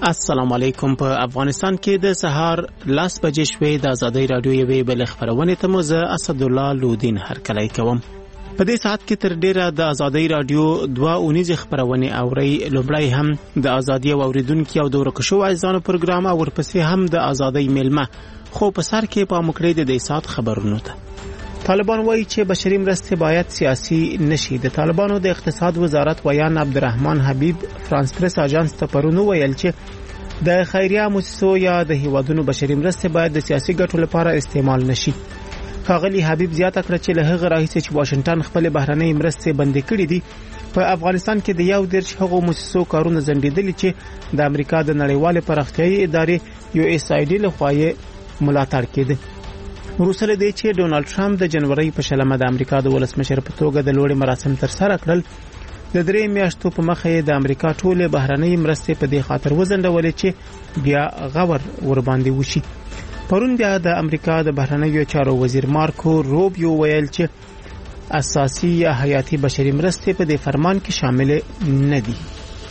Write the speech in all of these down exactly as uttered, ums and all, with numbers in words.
السلام علیکم. په افغانستان کې د سهار لاس بجې شوې د ازادۍ رادیو یوې بل خبرونه ته مو زه اسد الله لودین هرکلی کوم. په دې ساعت کې تر ډیره د ازادۍ رادیو دوه اونیز خبرونه اوري. لومړی هم د ازادۍ اوریدونکو او د ورکشو عزیزانو پروګرام او ورپسې هم د ازادۍ میلمه. خو په سر کې په مکړې د دې ساعت خبرونه ته طالبان وایي چې بشري مرستې باید سیاسي نشي. د طالبانو د اقتصاد وزارت ویان عبدالرحمن حبیب فرانس پریس اژانس ته پرونو ویل چې د خیریه مؤسسو یا د هیوادونو بشري مرستې باید د سیاسي ګټو لپاره استعمال نشي. ښاغلي حبیب زیاته کړه چې له هغه راهیسې چې واشنگټن خپل بهرنۍ مرستې بندې کړې دي، په افغانستان کې د یو درش هغو مؤسسو کارونه ځنډېدلي چې د امریکا د نړیوالې پراختیایي ادارې یو اس آی ډي لخوا یې ملاتړ کېده. وروسته له دې چې ډونالد ټرمپ د جنوري په شلمه د امریکا د ولسمشر په توګه د لوړې مراسم تر سره کړل، د درې میاشتو په مخه یې د امریکا ټولې بهرنۍ مرستې په دې خاطر وځنډولې چې بیا غور ور باندې وشي. پرون بیا د امریکا د بهرنیو چارو وزیر مارکو روبیو ویل چې اساسي یا حیاتي بشري مرستې په دې فرمان کې شامل نه دي.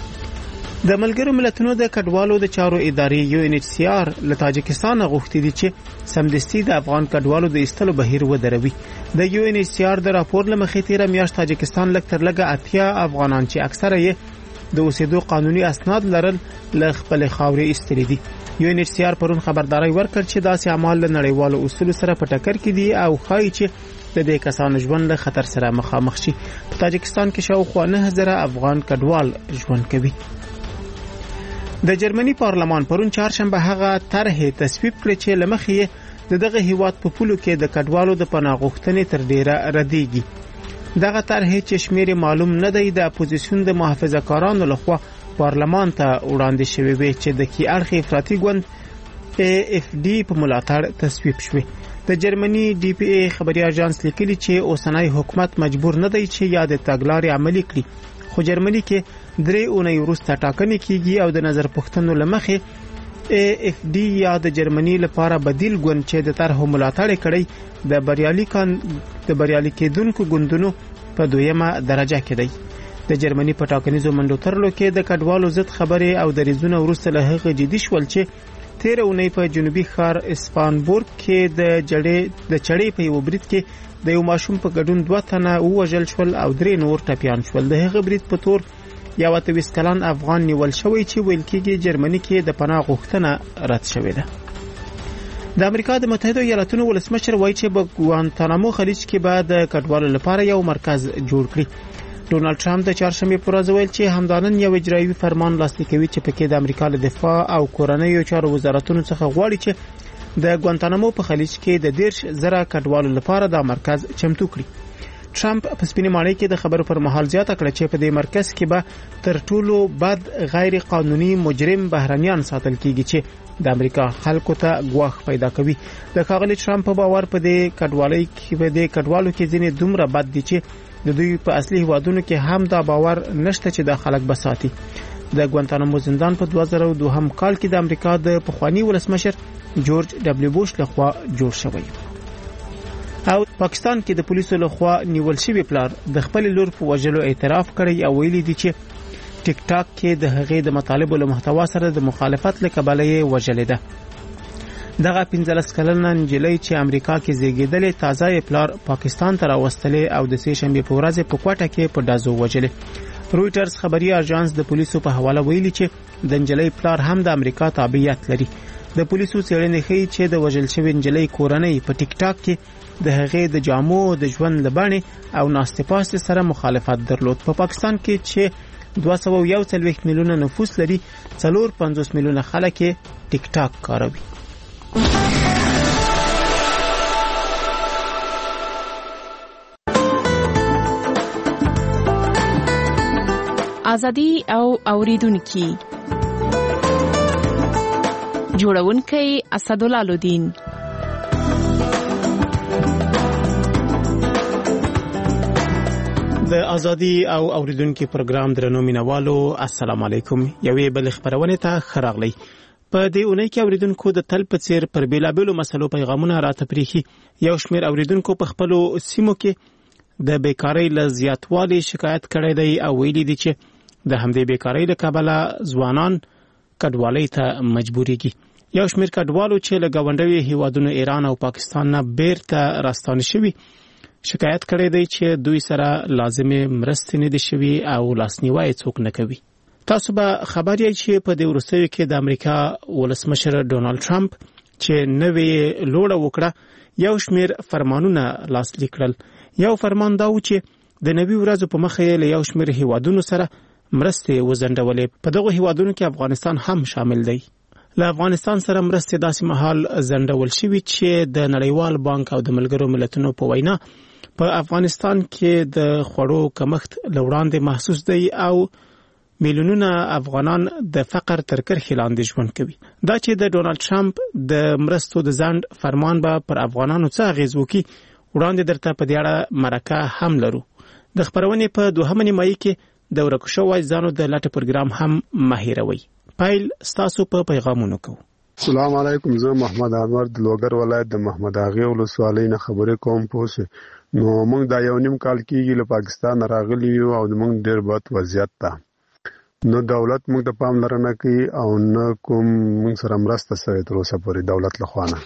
د ملګرو ملتونو د کډوالو د چارو ادارې یو ان ایچ سی آر له تاجکستان غوښتي دي چې سمدستي د افغان کډوالو د ایستلو بهیر ودروي. د یو ان ایچ سی آر د راپور لمخې تیره میاشت تاجکستان لږ تر لږه اتیا افغانان چې اکثره یې د اوسېدو قانوني اسناد لرل له خپل خاورې ایستلي دي. یو ان ایچ سی آر پرون خبرداري ورکړ چې داسې اعمال له نړیوالو اصولو سره په ټکر کې دي او ښایي چې د دې کسانو ژوند له خطر سره مخامخ شي. په تاجکستان کې شاوخوا نه زره افغان کډوال ژوند کوي. د جرمني پارلمان پرون چهارشنبه هغه طرح تصویب کړ چې لمخې د دغه هیواد په پولو کې د کډوالو د پناه غوښتنې تر ډیره ردیږي. دغه طرح چې شمیر معلوم نه دی د اپوزیسیون د محافظه کارانو لخوا پارلمان ته وړاندې شوی وي چې د کی اړخ افراطي ګوند ای اف ډي په ملاتړ تصویب شوی. د جرمني ډي پی ای خبري اژانس لیکلي چې اوسنۍ حکومت مجبور نه دی چې یاد تګلارې عملي کړي، خو جرمني کې درې اونۍ وروسته ټاکنې کیږي او د نظر پوښتنو لمخې ای اف ډي یا د جرمني لپاره بدیل ګوند چې د طرح ملاتړ کړي د بریالي کان د بریالي کېدونکو ګوندونو په دویمه درجه کې دی. د جرمني په ټاکنیزو منډو ترلو کې د کډوالو ضد خبرې او د ریزونو وروسته له هغه جدي شول چې تیر اونۍ په جنوبي ښار اسپانبورګ کې د جړې د چړې په یو برید کې د یو ماشوم په ګډون دوه تنه ووژل شول او درې نور ټپیان شول. د هغه برید په تور یو اتویس کلن افغان نیول شوی چې ویل کېږي جرمني کې د پناه غوښتنه رد شوې ده. د امریکا د متحده ایالاتونو ولسمشر وایي چې په ګوانتانامو خلیج کې به د کډوالو لپاره یو مرکز جوړ کړي. ډونالد ټرمپ د چهارشنبې په ورځ ویل چې همدانن یو اجرایي فرمان لاسلیک کوي چې پکې د امریکا له دفاع او کورنیو چارو وزارتونو څخه غواړي چې د ګوانتانامو په خلیج کې د دیرش زره کډوالو لپاره دا مرکز چمتو کړي. ټرمپ په سپینې ماڼۍ کې د خبرو پر مهال زیاته کړه چې په دې مرکز کې به تر ټولو بد غیر قانوني مجرم بهرنیان ساتل کیږي چې د امریکا خلکو ته ګواښ پیدا کوي. د ښاغلي ټرمپ په باور په دې کډوالۍ کې په دې کډوالو کې ځینې دومره بد دي چې د دوی په اصلي هیوادونو کې هم دا باور نشته چې د خلک بساتي. د ګوانتانامو زندان په دوه زره دوه کال کې د امریکا د پخوانی ولسمشر جورج ډبلیو بوش لخوا جوړ شوی. او پاکستان کې د پولیسو لخوا نیول شوی پلار د خپل لور په وژلو اعتراف کړی او ویلي دی چې ټیک ټاک کې د هغې د مطالبو له محتوا سره د مخالفت له کبله یې وژلې ده. دغه پنځلس کلنه نجلۍ چې امریکا کې زیږېدلې تازه یې پلار پاکستان ته راوستلې او د سې شنبې په ورځ په کوټه کې په ډازو وژلې. رويټرز خبري اژانس د پولیسو په حواله ویلي چې د نجلۍ پلار هم د امریکا تابعیت لري. د پولیسو څېړنې ښیي چې د وژل شوې نجلۍ کورنۍ په ټیک ټاک کې د هغې د جامو د ژوند لبانې او ناستې پاستې سره مخالفت درلود. په پا پاکستان کې چې دوه سوه یو څلوېښت میلیونه نفوس لري، څلور پنځوس میلیونه خلک یې ټیک ټاک کاروي. ازادي او اوریدونکي جوړونکي اسد الله لودین. د ازادي او اوریدونکو پروګرام درنو مینوالو السلام علیکم. یوې بل خبرونه ته خراغلی. په دې اونۍ کې اوریدونکو د تل په څیر پر بیلابلو مسلو پیغامونه راته پریخي. یو شمېر اوریدونکو په خپلو سیمو کې د بیکاری له زیاتوالي شکایت کړی دی او ویلي دي چې د همدې بیکاری له کبله ځوانان کډوالۍ ته مجبورېږي. یو شمېر کډوالو چې له ګاونډیو هیوادونو ایران او پاکستان نه بیرته راستانه شوي شکایت کړی دی چې دوی سره لازمې مرستې نه دي شوي او لاسنیوی څوک نه کوي. تاسو به خبر یې چې په دې وروستیو کې د امریکا ولسمشر ډونالد ټرمپ چې نوې لوړه وکړه یو شمېر فرمانونه لاسلیک کړل. یو فرمان دا و چې د نوي ورځو په مخه له یو شمېر هیوادونو سره مرستې وزندولې. په دغه هیوادونو کې افغانستان هم شامل دی. له افغانستان سره مرستې داسې مهال زندول شوي چې د نړیوال بانک او د ملګرو ملتونو په وینا په افغانستان کې د خوړو کمښت له وړاندې محسوس دی او میلیونونه افغانان د فقر تر کرښې لاندې ژوند کوي. دا چې د ډونالد ټرمپ د مرستو د ځنډ فرمان به پر افغانانو څه اغیز وکړي وړاندې درته په دې اړه مرکه هم لرو. د خبرونې په دوهمه نیمایي کې د ورکو شویو ځانو د لټه پروګرام هم مه هېروئ. پیل ستاسو په پیغامونو کوو. السلام علیکم. زه محمد انور د لوګر ولایت د محمد اغه ولسوالۍ نه خبرې کوم. پوه نو موږ دا یو نیم کال کېږي له پاکستان راغلي یو او موږ ډېر بد وضعیت ته نو دولت موږ ته پاملرنه کوي او نه کوم موږ سره مرسته شوې تر اوسه پورې دولت له خوا نه.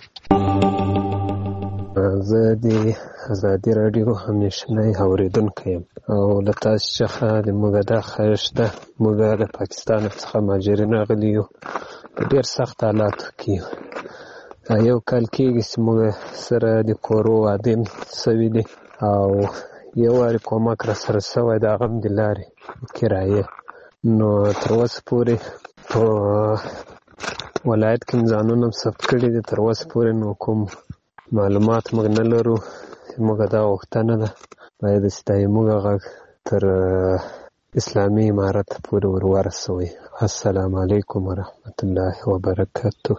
زه د ازادي راډیو همیشنی اورېدونکی یم او له تاسو څخه د موږ دا خواهش ده، موږ له پاکستان څخه مهاجرین راغلي یو په ډېر سخت حالاتو کې. یو کال کېږي چې موږ سره د کورو وعدې سوي دي او یو وارې کومک را سره سوی د هغه هم د لارې کرایې. نو تر اوسه پورې په ولایت کې ځانونه ثبت کړي دي. تر اوسه پورې نو کوم معلومات موږ نه لرو. موږ دا غوښتنه ده باید چې دا موږ غږ تر اسلامي امارت پورې ور ورسوي. السلام علیکم ورحمت الله وبرکاته.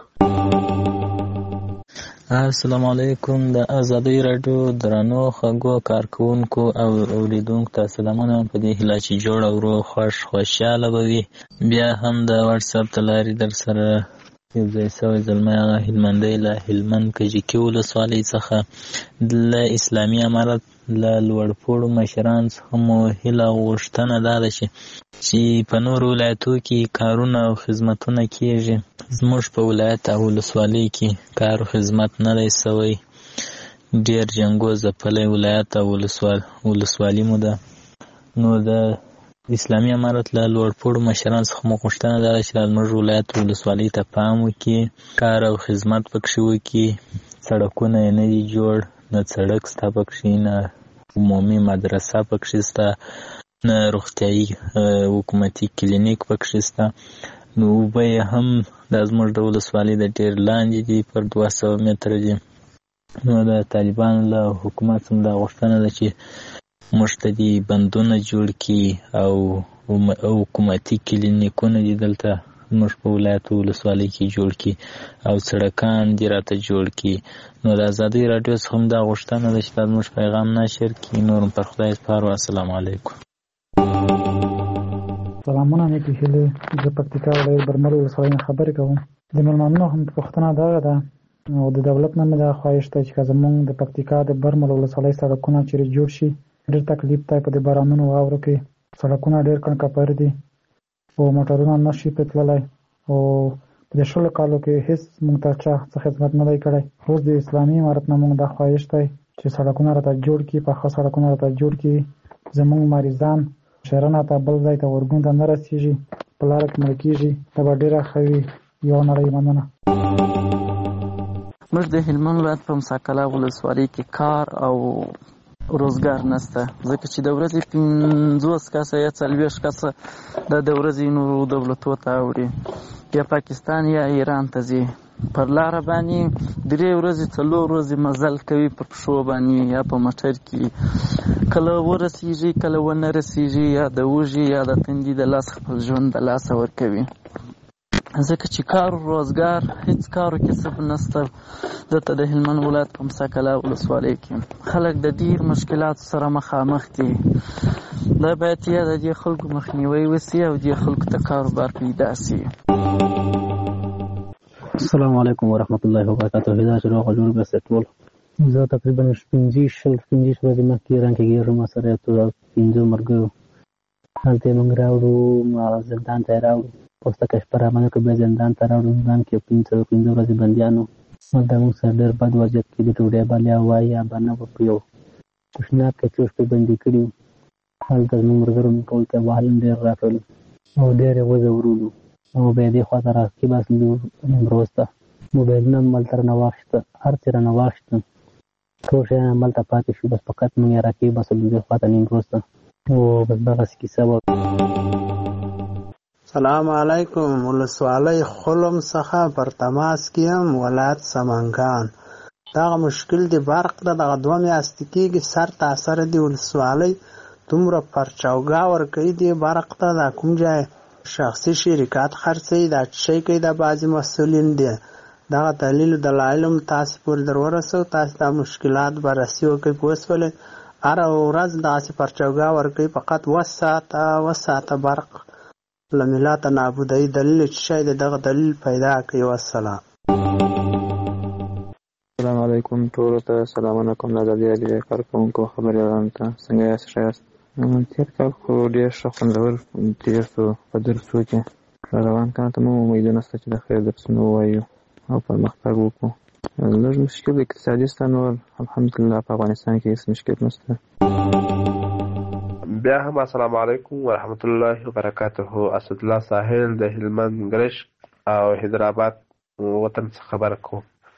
السلام علیکم. د ازادي راډیو درنو خلکو کارکونکو او اوریدونکو ته سلامونه. په دې هیله چې جوړ او روغ خوش خوشاله به وي. بیا هم د واتس اپ د لارې در سره یو ځای سوی زلمی هغه هلمندی له هلمند کجکي ولسوالۍ څخه له اسلامي امارت له لوړپوړو مشرانو څخه مو هیله او غوښتنه دا ده چې چې په نورو ولایتو کې کارونه او خدمتونه کېږي. زموږ په ولایت او ولسوالۍ کې کار او خدمت نه دی سوی. ډېر جنګو ځپلی ولایت او ولسوالي مو ده. نو د اسلامي امارت له لوړپوړو مشرانو څخه مو غوښتنه دا ده چې زموږ ولایت او ولسوالۍ ته پام وکړي، کار او خدمت پکښې وکړي. سړکونه یې نه دي جوړ، نه سړک شته پکښې، نه عمومي مدرسه پکښې شته، نه روغتیایي حکومتي کلینیک پکښې شته. نو اوبه یې هم دا زموږ د ولسوالۍ د ډېر لاندې دي، پر دوه سوه متره دي. نو د طالبانو له حکومت هم دا غوښتنه ده چې موږ ته دې بندونه جوړ کړي او حکومتي کلینیکونه دې دلته موږ په ولایت او ولسوالۍ کې جوړ کړي او سړکان دې راته جوړ کړي. نو د ازادۍ راډیو څخه هم دا غوښتنه ده چې دا زموږ پیغام نشر کړي. نور هم پر خدای سپارو. السلام علیکم. سلامونه نیکې هیلې. زه پکتیکا ولایت برمل ولسوالۍ نه خبرې کوم. د مېلمانونو هم پوښتنه دغه ده او د دولت نه مې دا خواهش دی چې که زمونږ د پکتیکا د برمل ولسوالۍ سړکونه چیرې جوړ شي. ډېر تکلیف دی په دې بارانونو واورو کې. سړکونه ډېر کڼکپر دي او موټرونه نه شي پرې تللی او په دې شلو کالو کې هېڅ موږ ته چا څه خدمت نه دی کړی. اوس د اسلامي امارت نه موږ دا خواهش دی چې سړکونه راته جوړ کړي، پاخه سړکونه راته جوړ کړي. زمونږ مریضان شهرونه ته بل ځای ته ورګون ته نه رسېږي، په لاره کې مړه کېږي. دا به ډېره ښه وي. یو نړۍ مننه. موږ د هلمند ولایت په مساکله ولسوالۍ کې کار او روزګار نشته، ځکه چې د ورځې پنځوس کسه یا څلوېښت کسه دا د ورځې نورو دولتو ته اوړي، یا پاکستان یا ایران ته ځي. پر لاره باندې درې ورځې څلور ورځې مزل کوي په پښو باندې یا په موټر کې. کله ورسېږي کله ونه رسېږي، یا د وږي یا د تندي د لاس خپل ژوند د لاسه ورکوي. ځکه چې کار روزګار هیڅ کارو کسب نشته دلته د هلمند ولایت په مساکله ولسوالۍ کې. خلک د ډېر مشکلاتو سره مخامخ دي. دا باید یا د دې خلکو مخنیوی وسي او دې خلکو ته کاروبار پیدا سي. السلام علیکم ورحمت الله وبرکاته. دا چې روغ جوړ بس ټول زه تقریبا پنځه شل پنځه ورځې مخکې ایران کې ګیرم سره ته پنځه مرګ هلته موږ راوړو زندان ته راوړو پوسته کشپره عمل وکړ، بیا زندان ته راوړو. زندان کې پنځه پنځه ورځې بندیانو. هلته موږ سره ډېر بد وضعیت کې د ډوډۍ به یا وای یا به نه په یو تشناب کې څو شپې بندي کړي وو. هلته زموږ ملګرو موږ ټول ته وهل ډېر راکړل او ډېر یې وځورولو او بیا دې خوا ته راکېباستلو نیمروز ته. موبایلونه هم هلته رانه واخیسته، هر څه رانه واخیسته، ټول شیان همالته پاتې شو. بس فقط موږ یې راکېباستلو دې خوا ته نیمروز ته او بس دغسې کیسه وه. سلام علیکم. ولسوالۍ خلم څخه پر تماس کې یم، ولایت سمنګان. دغه مشکل د برق ده، دغه دوه میاشتې کېږي سر تاثر دی ولسوالۍ دومره پرچاوګا ورکوي دی برق ته. دا کوم ځای شخصي شرکات خرڅوي، دا څه شی کوي، دا بعضې مسؤلین دي. دغه دلیل دلایل هم تاسې پورې در ورسوو، تاسې دا مشکلات بررسي وکړئ. پوه شولئ؟ هره ورځ دغسې پرچاوګا ورکوي، فقط اوه ساعته اوه ساعته برق له ملته نابودوي. دلیل څه شی دی؟ دغه دلیل پیدا کړئ. والسلام. السلام علیکم. ټولو ته سلامونه کوم. د ازادي راډیو کارکوونکو خبریالانو ته څنګه یاست؟ ښه یاست؟ تېر کال خو ډېر ښه خوندور تېر شو په درسو کې. روان کال ته مو امیدونه شته چې د خیر درسونه ووایو او پرمختګ وکړو. لږ مشکل اقتصادي شته، نور الحمدلله په افغانستان کې هېڅ مشکل نشته. بیا هم السلام علیکم ورحمت الله وبرکاته. اسدالله ساحل د هلمند ګرشک او حیدرآباد وطن څخه خبره کوم.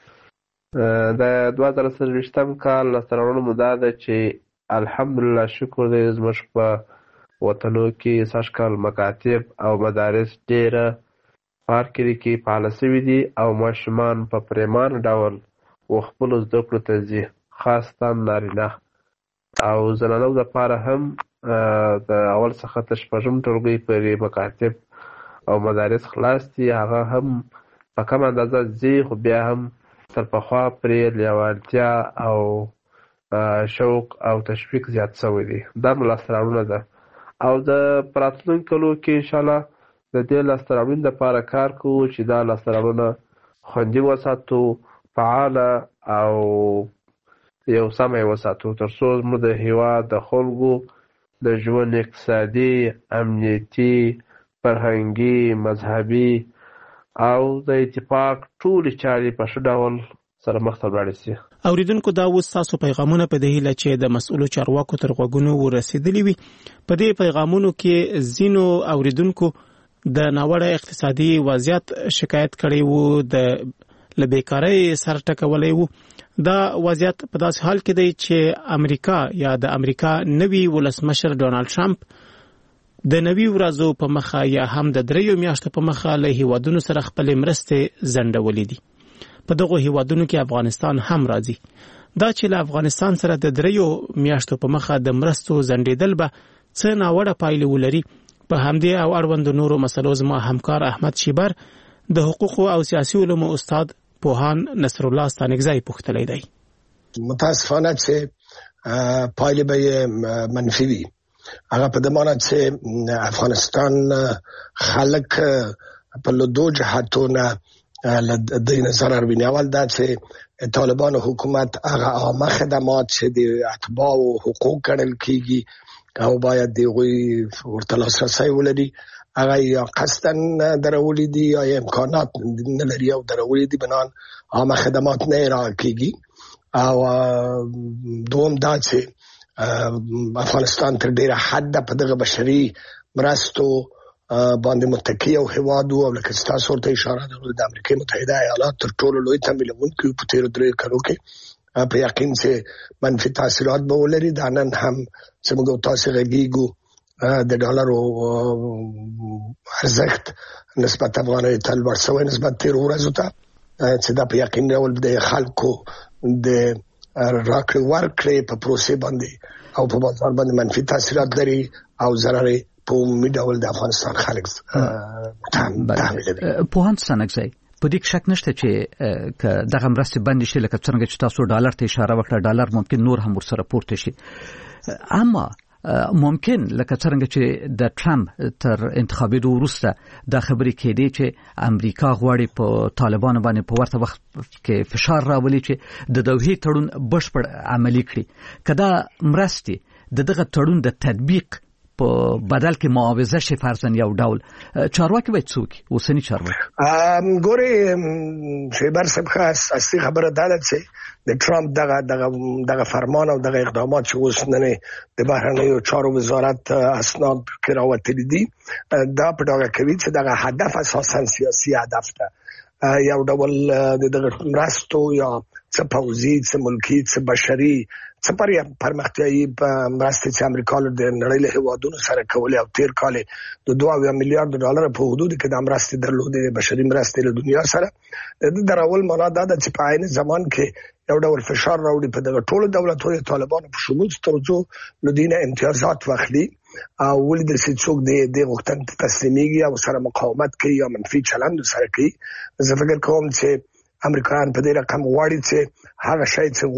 د دوه زره څلوېښتم کال لاسته راوړنه مو دا ده چې الحمدلله شکر دی زموږ په وطنو کې سږ کال مکاتب او مدارس ډېره پارکري کې فعاله شوي دي او ماشومان په پرېمانه ډول و خپلو زده کړو ته ځي، خاصتاً نارینه او زنانو دپاره هم د اول څخه تر شپږم ټولګۍ پورې مکاتب او مدارس خلاص دي. هغه هم په کم اندازه ځي، خو بیا هم تر پخوا پرې لیوالتیا او شوق او تشویق زیات شوی دی. دا مو لاسته راوړنه ده او د راتلونکي کلو کې انشاءالله د دې لاسته راوړنې دپاره کار کوو چې دا لاسته راوړنه خوندي وساتو، فعاله او یو سمه یې وساتو، تر څو زموږ د هېواد د خلکو د ژوند اقتصادي، امنیتي، فرهنګي، مذهبي او د اتفاق ټولې چارې په ښه ډول سره مخته ولاړې شي. اوریدونکو، دا اوس تاسو پیغامونه په دې هیله چې د مسؤلو چارواکو تر غوږونو ورسېدلي وي. په دې پیغامونو کې ځینو اوریدونکو د ناوړه اقتصادي وضعیت شکایت کړی وو، د له بیکارۍ سر ټکولی وو. دا وضعیت په داسې حال کې دی چې امریکا یا د امریکا نوي ولسمشر ډونالډ ټرمپ د نوي ورځو په مخه یا هم د دریو میاشتو په مخه له هیوادونو سره خپلې مرستې ځنډولې دي. په دغو هیوادونو کې افغانستان هم راځي. دا چې له افغانستان سره د دریو میاشتو په مخه د مرستو ځنډېدل به څه ناوړه پایلې ولري، په همدې او اړوندو نورو مسلو زما همکار احمد شیبر د حقوقو او سیاسي علومو استاد پوهان نصر الله ستانکزی پوښتلی دی. متاسفانه چې پایلې به منفي وي. هغه په دې معنی چې افغانستان خلک په دو جهتونه د نظر ویني. اول دا چې طالبان حکومت هغه عامه خدمات چې د اتباع او حقوق ګڼل کیږي او باید دوی ورته لاسرسی ولري، هغه یا قصداً درولې دي یا امکانات نه لري او درولې دي، بنان عامه خدمات نه ارائه کیږي. او دوم دا چې افغانستان تر ډیره حد په دغه بشري مرستو باندې متکی او هیواد او لکه تاسو ورته اشاره درلوده د امریکا متحده ایالات تر ټولو لوی تمویلونکي په تیر درې کلو کې په یقین چې منفي تاثیرات به ولري. دا نن هم چې موږ تاسو غږیږو د ډالرو ارزښت نسبت افغانۍ ته لوړ شوی نسبت تیر ورځو ته، چې دا په یقین ډول د خلکو د راکړې ورکړې په پروسې باندې او په بازار باندې منفي تاثیرات لري او ضرر په عمومي ډول د افغانستان خلک تحمیلوي. پوهان ستانکزی، په دې شک نشته چې که دغه مرستې بندې شي، لکه څنګه چې تاسو ډالر ته اشاره وکړه، ډالر ممکن نور هم ورسره پورته شي. اما ممکن لکه څنګه چې د ټرمپ تر انتخابېدو وروسته دا خبرې کېدې چې امریکا غواړي په طالبانو باندې په ورته وخت کې فشار راولي چې د دوحې تړون بشپړ عملي کړي. که دا مرستې د دغه تړون د تطبیق په بدل کې معاوضه شي فرضاً یو ډول چارواکي باید څوک اوسنی چارواکي ګوري شیبر صاحب خاص اصلي خبره دا ده چې د ټرمپ دغه دغه دغه فرمان او دغه اقدامات چې اوس نن د بهرنیو چارو وزارت اسناد کې راوتلي دي دا په ډاګه کوي چې دغه هدف اساساً سیاسي هدف ده یو ډول د دغه مرستو یا څه پوځي څه ملکي څه بشري څه پر پرمختیایي مرستې چې امریکا له نړۍ له هیوادونو سره کولې او تیر کال د دوه میلیارډ ډالر په حدود کې د مرستې درلودې بشري مرستې له دنیا سره د دراول معنا دا ده چې په عین زمان کې یو ډول فشار راوړي په دغه ټولو دولتونو طالبانو په شمول ترڅو لدینه امتیازات واخلي او ولې د څوک د د وختن تسلیميږي او سره مقاومت کوي یا منفي چلند سره کوي زه فکر کوم چې امریکایان په دې رقم غواړي چې هغه شی چې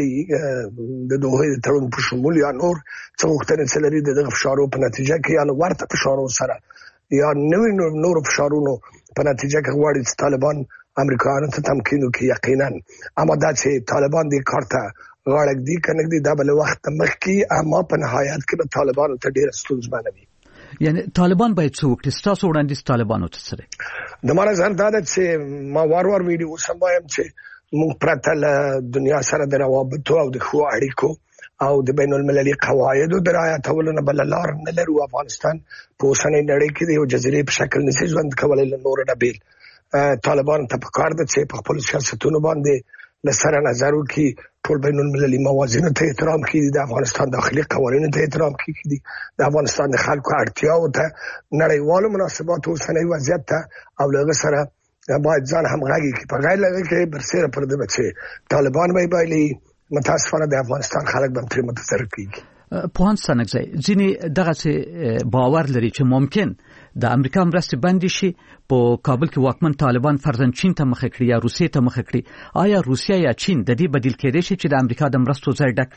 غواړي د دوه تړون په شمول یا نور څو وختونه چې لري د فشارو په نتیجه کې یا ورته فشارو سره یا نوې نور فشارونو په نتیجه کې غواړي چې طالبان امریکایانو ته تمکین وکړي یقینا اما دا چې طالبان دې کارته غاړه دي کنه دي دا بل وخت مخکې اما په نهایت کې به طالبان ته ډېر ستونزمن وي یعنی طالبان باید څوک چې تاسو وړاندې طالبانو ته سره د مانه ځان دا چې ما وار وار ویډیو سم وایم چې موږ پرته له دنیا سره د روابطو او د خو اړیکو او د بین المللي قواعدو د رعایتولو نه بل لار نه لرو افغانستان په اوسنۍ نړۍ کې د یو جزیرې په شکل نشي ژوند کولای له نور نه بیل طالبان ته پکار ده چې په خپل سیاستونو باندې لسره نظر وکړي ټول بین المللي موازینو ته احترام کړي د افغانستان داخلي قوانینو ته احترام کړي د افغانستان د خلکو اړتیاو ته نړیوالو مناسباتو اوسنۍ وضعیت ته او له سره باید ځان همغږي کړي په غیر لږه کې برسره پر دې بچي طالبان به بایلي متاسفانه د افغانستان خلک به تر متاثر کیږي په هان سنګزای ځینې دغه څه باور لري چې ممکن د امریکا مرستې بندي شي په کابل کې واکمن طالبان فرضاً چین ته مخ کړي یا روسیې ته مخ کړي آیا روسیا یا چین د دې بدیل کېدای شي چې د امریکا د مرستو ځای ډک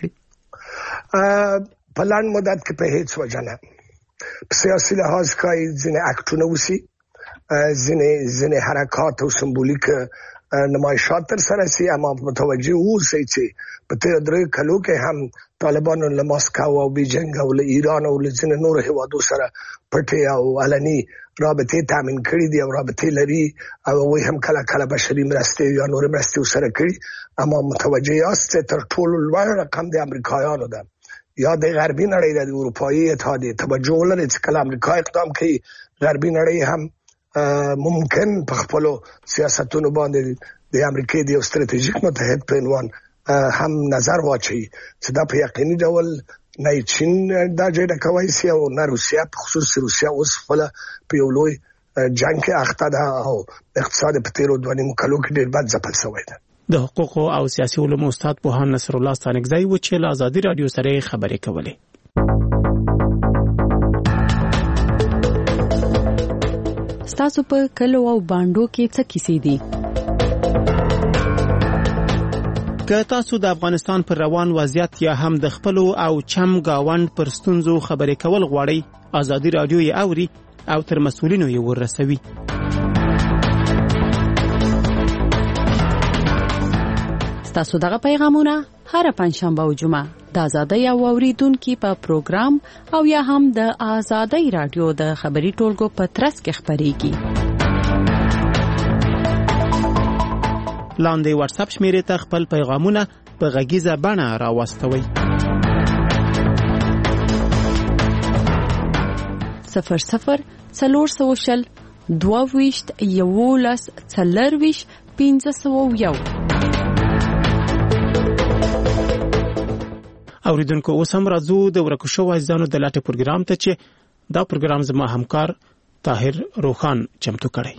کړي په لاندې مدت کې په هیڅ وجه نه په سیاسي لحاظ کې ځینې اکټونه وسی ځینې ځینې حرکات او سمبولیک نمایشات تر سره سي اما متوجه اوسئ چې په تیر درې کلو کې هم طالبانو له ماسکو او بیجینګ او له ایران او له ځینې نور هیوادو سره پټه او علني رابطې تامین کړې دي او رابطې لري او وایي هم کله کله بشري مرستې یا نور مرستې سره کړي اما متوجه یاست تر ټولو لوړ رقم د امریکایانو ده یا د غربي نړۍ د اروپאי اتحادیه توجه لري چې کله امریکا اقدام کوي غربي نړۍ هم ممکن په خپل سیاستونو باندې د امریکای د استراتیژیک متحد په عنوان هم نظر واچي چې دا په یقیني ډول نه چین دا جوړه کوي سي او نه روسیا په خصوص روسیا اوس خپل په یو لوی جنگ کې اخته ده او اقتصاد په تیرو دوه نیم کلو کې ډېر بد ځپل شوی ده د حقوق او سیاسي علومو استاد پوهان نصر الله ستانکزی و چې له ازادي رادیو سره خبرې کولې تاسو په کلو او باندو کې څه کیسې دي که تاسو د افغانستان پر روان وضعیت یا هم د خپل او چم گاوند پر ستونزو خبرې کول غواړئ ازادي رادیو یې اوري او تر مسؤلینو یې ورسوي تاسو دغه پیغامونه هر پنځشنبه او جمعه د آزادۍ او اوریدونکو په پروګرام او یا هم د آزادۍ رادیو د خبري ټولګو په ترڅ کې خبريږي لاندې واتس اپ شمیرې ته خپل پیغامونه په غږیزه بڼه راوستوي صفر صفر څلور سوشل دوه ویشت یولس څلرویش پنځه سوه یو اوریدونکو اوس هم راځو د ورکو شوو ځانو د لاټه پروګرام ته چې دا پروګرام زما همکار طاهر روخان چمتو کړی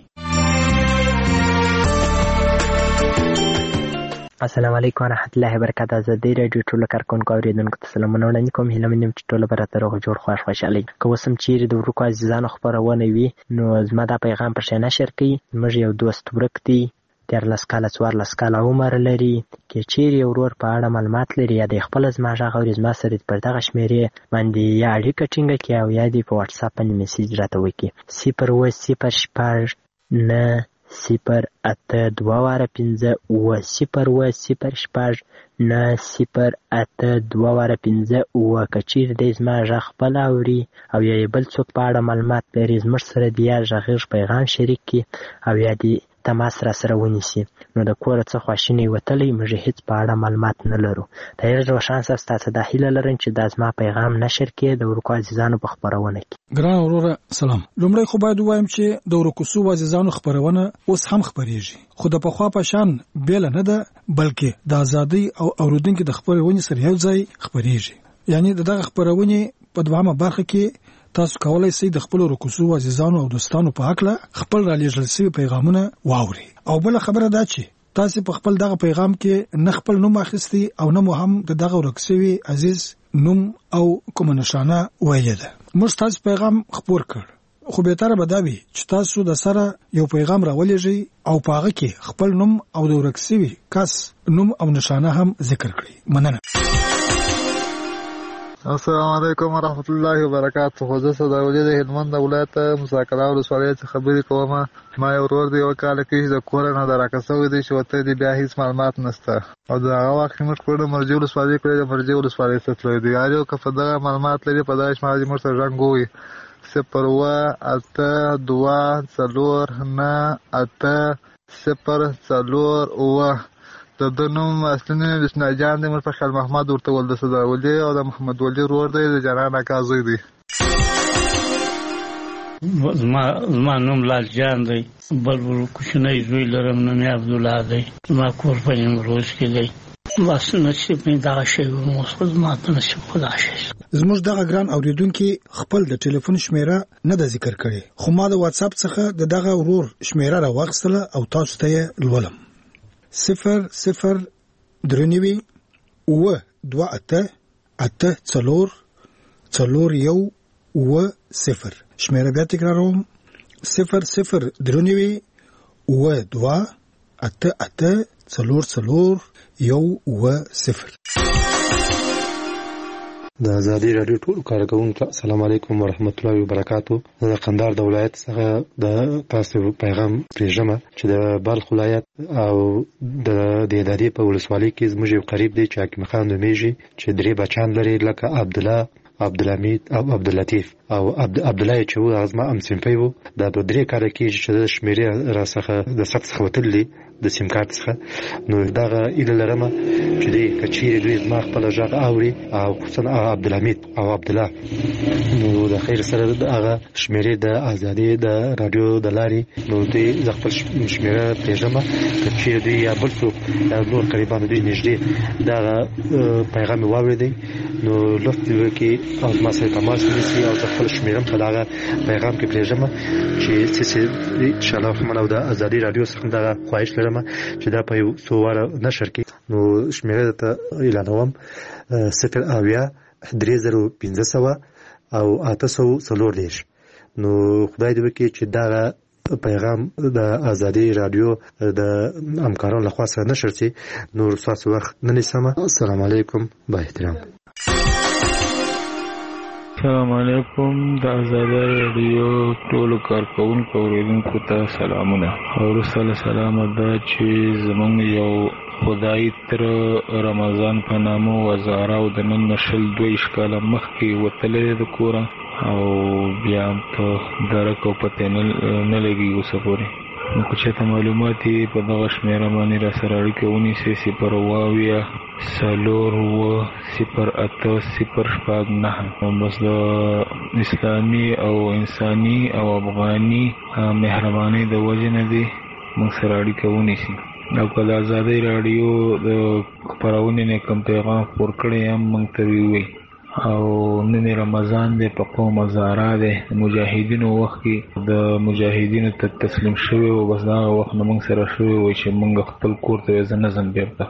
السلام علیکم ورحمۃ اللہ وبرکاتہ زه رادیو ټول کارکونکو اوریدونکو ته سلامونه وړاندې کوم هیله منم چې ټول برابر او جوړ خوښ خوشاله که وسم چیرې د ورکو عزیزانو خبرونه وي نو زما دا پیغام پر شنه نشر کړئ موږ یو دوست ورک دی تر لاس کال څوار لاس کال عمر لري کې چیرې ورور په اړه معلومات لري یا د خپل زما ژغ او زما سره پر دغه شمیرې باندې یا اړیکه ټینګه کې او یا د په واتس اپ باندې میسج راته وکړي صفر و صفر شپږ نه صفر اته دوه واره پنځه اووه صفر اووه صفر شپږ نه صفر اته دوه واره پنځه اووه. که چیرې دی زما غږ خپل اوري او یا یې بل څوک په اړه معلومات لري زموږ سره د یا غږیز پیغام شریک کړي او یا د تماس را سره ونیسي. نو د کوره څه خواشینی وتلی موږ هیڅ په اړه معلومات نه لرو. طاهر روشن صاحب ستاسو د هیله لرم چې دا زما پیغام نشر کړي د ورکو عزیزانو په خبرونه کې. ګران وروره سلام. لومړی خو باید ووایم چې د ورکو سو عزیزانو خبرونه اوس هم خبرېږي خو د پخوا په شان بیل نه ده بلکې د ازادي او اوریدونکو د خبرونه سره یو ځای خبرېږي. یعنی دغه خبرونه په دوامه برخه کې تاسو کولای شئ د خپل رکوسو عزیزانو او دوستانو په حق له خپل را لېږل شوی پیغامونه واوري. او بل خبره دا چې تاسو په خپل دغه پیغام کې نه خپل نوم اخیستی او نه مو هم د دغه ورکسوي عزیز نوم او کوم نشانه ویل ده. موږ تاسو پیغام خبر کړ خو به تر به دا وي چې تاسو د سره یو پیغام راولېږئ او په هغه کې خپل نوم او د ورکسوي کس نوم او نشانه هم ذکر کړئ. مننه. السلام علیکم ورحمت الله وبرکاته. خو زه صداولی د هلمند ولایت مساکله ولسوالۍ څخه خبرې کوم. ما یو ورور دی یو کال کې د کور نه دراکه سوی دی چې وته دی بیا هیڅ معلومات نشته او د هغه وخت موږ کړو مرجو ولسوالۍ کړې د مرجو ولسوالۍ څخه تللی دی. یارو که په دغه معلومات لري په دغه شمال موږ سره رنګ وي صفر اووه اته دوه څلور نه اته صفر څلور اووه. د د نوم اصلي نوم بسنا جان دی. موږ په خیال محمد ورته ول د صداولی او د محمد ولی ورور دی د جنان اکا زوی دی. زما زما نوم لال جان دی. بل ورو کوچنی زوی لرم نوم یې عبدالله دی. زما کور په نیمروز کې دی. بس نصیب مې دغه شی و موږ زما ته نصیب خدا شي. زموږ دغه ګران اوریدونکو خپل د ټلیفون شمیره نه د ذکر کړي خو ما د واتس اپ څخه د دغه ورور شمیره را واخیستله او تاسو ته لولم. صفر صفر درنوي اوه دوه اته اته څلور څلور یو اوه صفر. شمیره بیا تکراروم صفر صفر درنوي اوه دوه اته اته څلور څلور یو اوه صفر. د ازادي رادیو ټول کارکونکو السلام علیکم ورحمت الله وبرکاتو. د قندهار د ولایت څخه د تاسو پیغام پرېږم چې د بلخ ولایت او د ادارې په ولسوالۍ کې زموږ یو قریب دی چې حکیم خان نومیږي چې درې بچان لري لکه عبدالله عبدالحمید او عبداللطیف او عبدالله چې و هغه زما همصنفی و. دا په درې کاله کېږي چې د شمېرې را څخه د ثبت څخه وتلي د سیم کارت څخه. نو دغه ایله لرمه چې دی که چیرې دوی زما خپله غږ اوري او خصوصا عبدالحمید او عبدالله نو د خیر سره هغه شمېرې د ازادي د رادیو د لارې نو دوی زه خپل شمېره پرېږدم که چیرې دوی یا بل څوک یا نور قریبان دوی نږدې دغه پیغام یې واورېدی نو لطف دې وکړي او زما سره تماس ونیسي او زه خپل شمېره په دغه پیغام کې پرېږدم چې څه څه انشاءالله رحمن او د ازادي رادیو څخه دغه خواهش لرم چې دا په یو څو واره نشر کړي. نو شمېره ته اعلانوم صفر اویا درې زره پنځه سوه او اته سوه څلور دېرش. نو خدای دې وکړي چې دغه پیغام د ازادي رادیو د همکارانو لخوا سره نشر شي. نور ستاسو وخت نه نیسم. السلام علیکم با احترام. السلام علیکم. د ازادي رادیو ټولو کارکونکو اوریدونکو ته سلامونه. وروسته سلام ده چې زمونږ یو خدای تر رمضان په نامو وزاره او د نن شل دویش کاله مخکې وتلی د کوره او بیا په درک او پته نه لګي اوسه پورې. نو که چېرته معلومات یې په دغه شمېره باندې را سره اړیکه ونیسئ صفر اووه اویا څلور اووه صفر اته صفر شپږ نهه. بس د اسلامي او انساني او افغاني مهربانۍ د وجې نه دي موږ سره اړیکه ونیسي. او که د ازادۍ راډیو د خپرونې نه کوم پیغام خپور کړی هم موږ ته ووایي. او نن رمضان دی په قوم هزاره دی مجاهدینو وخت کې د مجاهدینو ته تسلیم شوی و. بس دا وخت نه موږ سره شوی و چې موږ خپل کور ته زه نظم بیرته.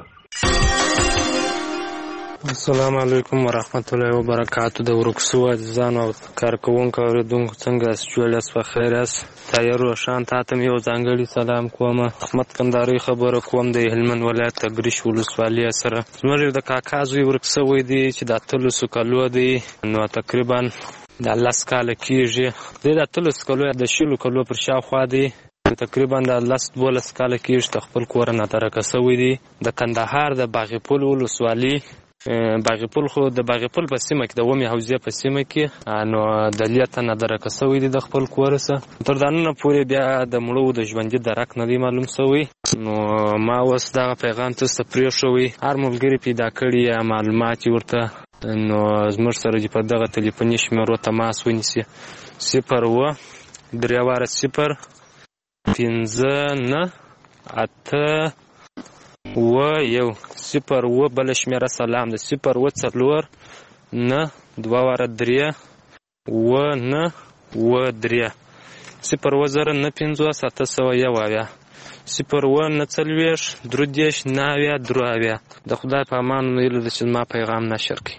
السلام علیکم ورحمت الله وبرکاتو. د ورکسو عزیزانو او کارکوونکو اوریدونکو څنګه یاست؟ جوړ یاست؟ په خیر یاست؟ طاهر روشن تا ته یو ځانګړی سلام کوم. احمد کندهاري خبره کوم د هلمند ولایت تګریش ولسوالۍ سره. زموږ د کاکا زوی ورکسوی دی چې د اتلسو کالو دی. نو تقریبا د لس کاله کېږي. د اتلسو کالو د شلو کالو پر شاوخوا دی. تقریبا د لس دولس کاله کېږي چې خپل کور نه درکه سوی دی. د کندهار د باغپل ولسوالي باغپل خو د باغپل په سیمه کې د اومې حوزې په سیمه کې نو د لیته نه درکه سوی دی د خپل کور څخه. تر دا نن پورې بیا د مړو د ژوندي درک نه دی معلوم سوی. نو ما اوس دغه پیغام تاسو ته پرېښوی، هر ملګري پیدا کړي یا معلومات ورته نو زموږ سره دې په دغه تلیفوني شمیرو تماس ونیسي. صفر اووه درې واره صفر پنځه نه اته اووه یو صفر اووه بله شمېره سلام ده صفر اووه څلور نه دوه واره درې اووه نه اووه درې صفر اووه زره نه پنځوس اته سوه یو اویا صفر اووه نه څلوېښت درې دېرش نه اویا درې اویا. د خدای په امان هیله ده چې زما پیغام نشر کړي.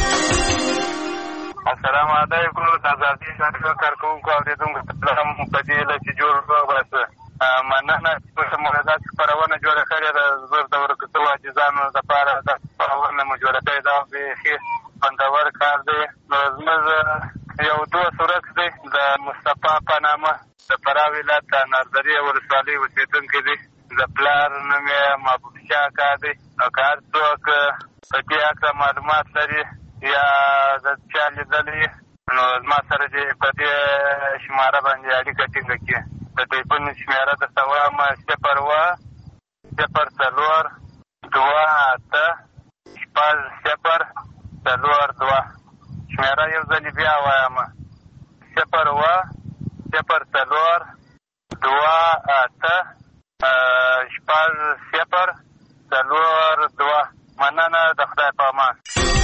السلام علیکم د ازادي راډیو کارکوونکو اورېدونکو سلام په دې هیله چې جوړ وباسه. مننه چې موږ دا خپرونه جوړه کړې ده. زه د ورکوټو عاجزانو لپاره دا خپرونه مو جوړه کړې ده. بیخي خوندور کار دی. نو زموږ یو دوست ورک دی د مصطفی په نامه د فراه ولایت د نردرې ولسوالۍ اوسېدونکی دی. د پلار نوم یې محبوب شاه اکا دی. نو که هر څوک په دې هکله معلومات لري یا د چا لیدلي نو زما سره دې په دې شماره باندې اړیکه ټینګه کړي. د ټلیفون شمېره درته وایم صفر اووه صفر څلور دوه اته شپږ صفر څلور دوه. شمېره یو ځلې بیا وایم صفر اووه صفر څلور دوه اته شپږ صفر څلور دوه. مننه، د خدای په امان.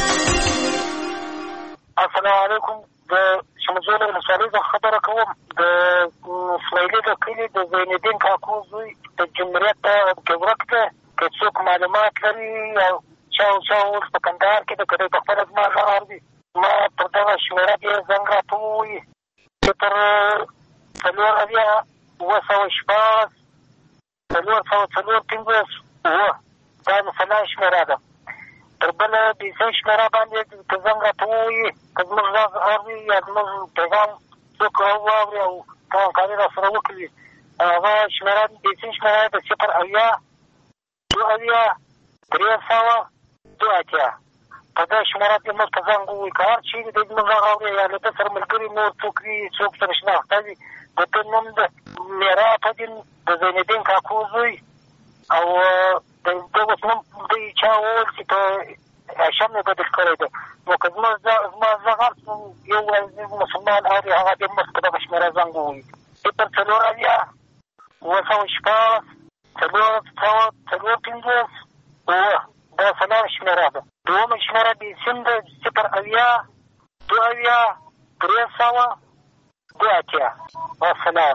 السلام علیکم. د شمزول ولسوالۍ څخه خبره کوم. د اسماعیلي د کلي د زینالدین کاکو زوی د جمهوریت ګبرک ته که څوک معلومات لري او چا او چا اوس په کندهار کې د که دی په خپله زما غږ اوري ما پر دغه شمېره دې زنګ راته ووایي. صفر څلور اویا اووه سوه شپږ څلور سوه څلور پنځوس اووه دا د فلان شمېره ده. تر بله بیسۍ شمېره باندې که زنګ راته ووایي که زموږ غږ اوري یا زموږ پیغام څوک واوري او همکاري را سره وکړي هغه شمېره بیسۍ شمېره د صفر اویا دوه اویا درې سوه دوه اتیا. په دې شمېره دې موږ ته زنګ ووایي. که هر چېرې دی زموږ غږ اوري یا له ده سره ملګري نور څوک وي څوک سره شناخته وي د ده نوم د میرا فدین د زینالدین کاکو زوی او د ده اوس نوم دوی چا وویل چې په هاشم یې بدل کړی دی. نو که زما زما زغ هر یو مسلمان اوري هغه دې موږ په دغه شمېره زنګ ووایي. صفر څلور اویا اووه سوه شپږ څلور سوه څلور پنځوس اووه دا څلور شمېره ده. دومه شمېره بې سیم ده صفر اویا دوه اویا درې سوه دوه اتیا. والسلام.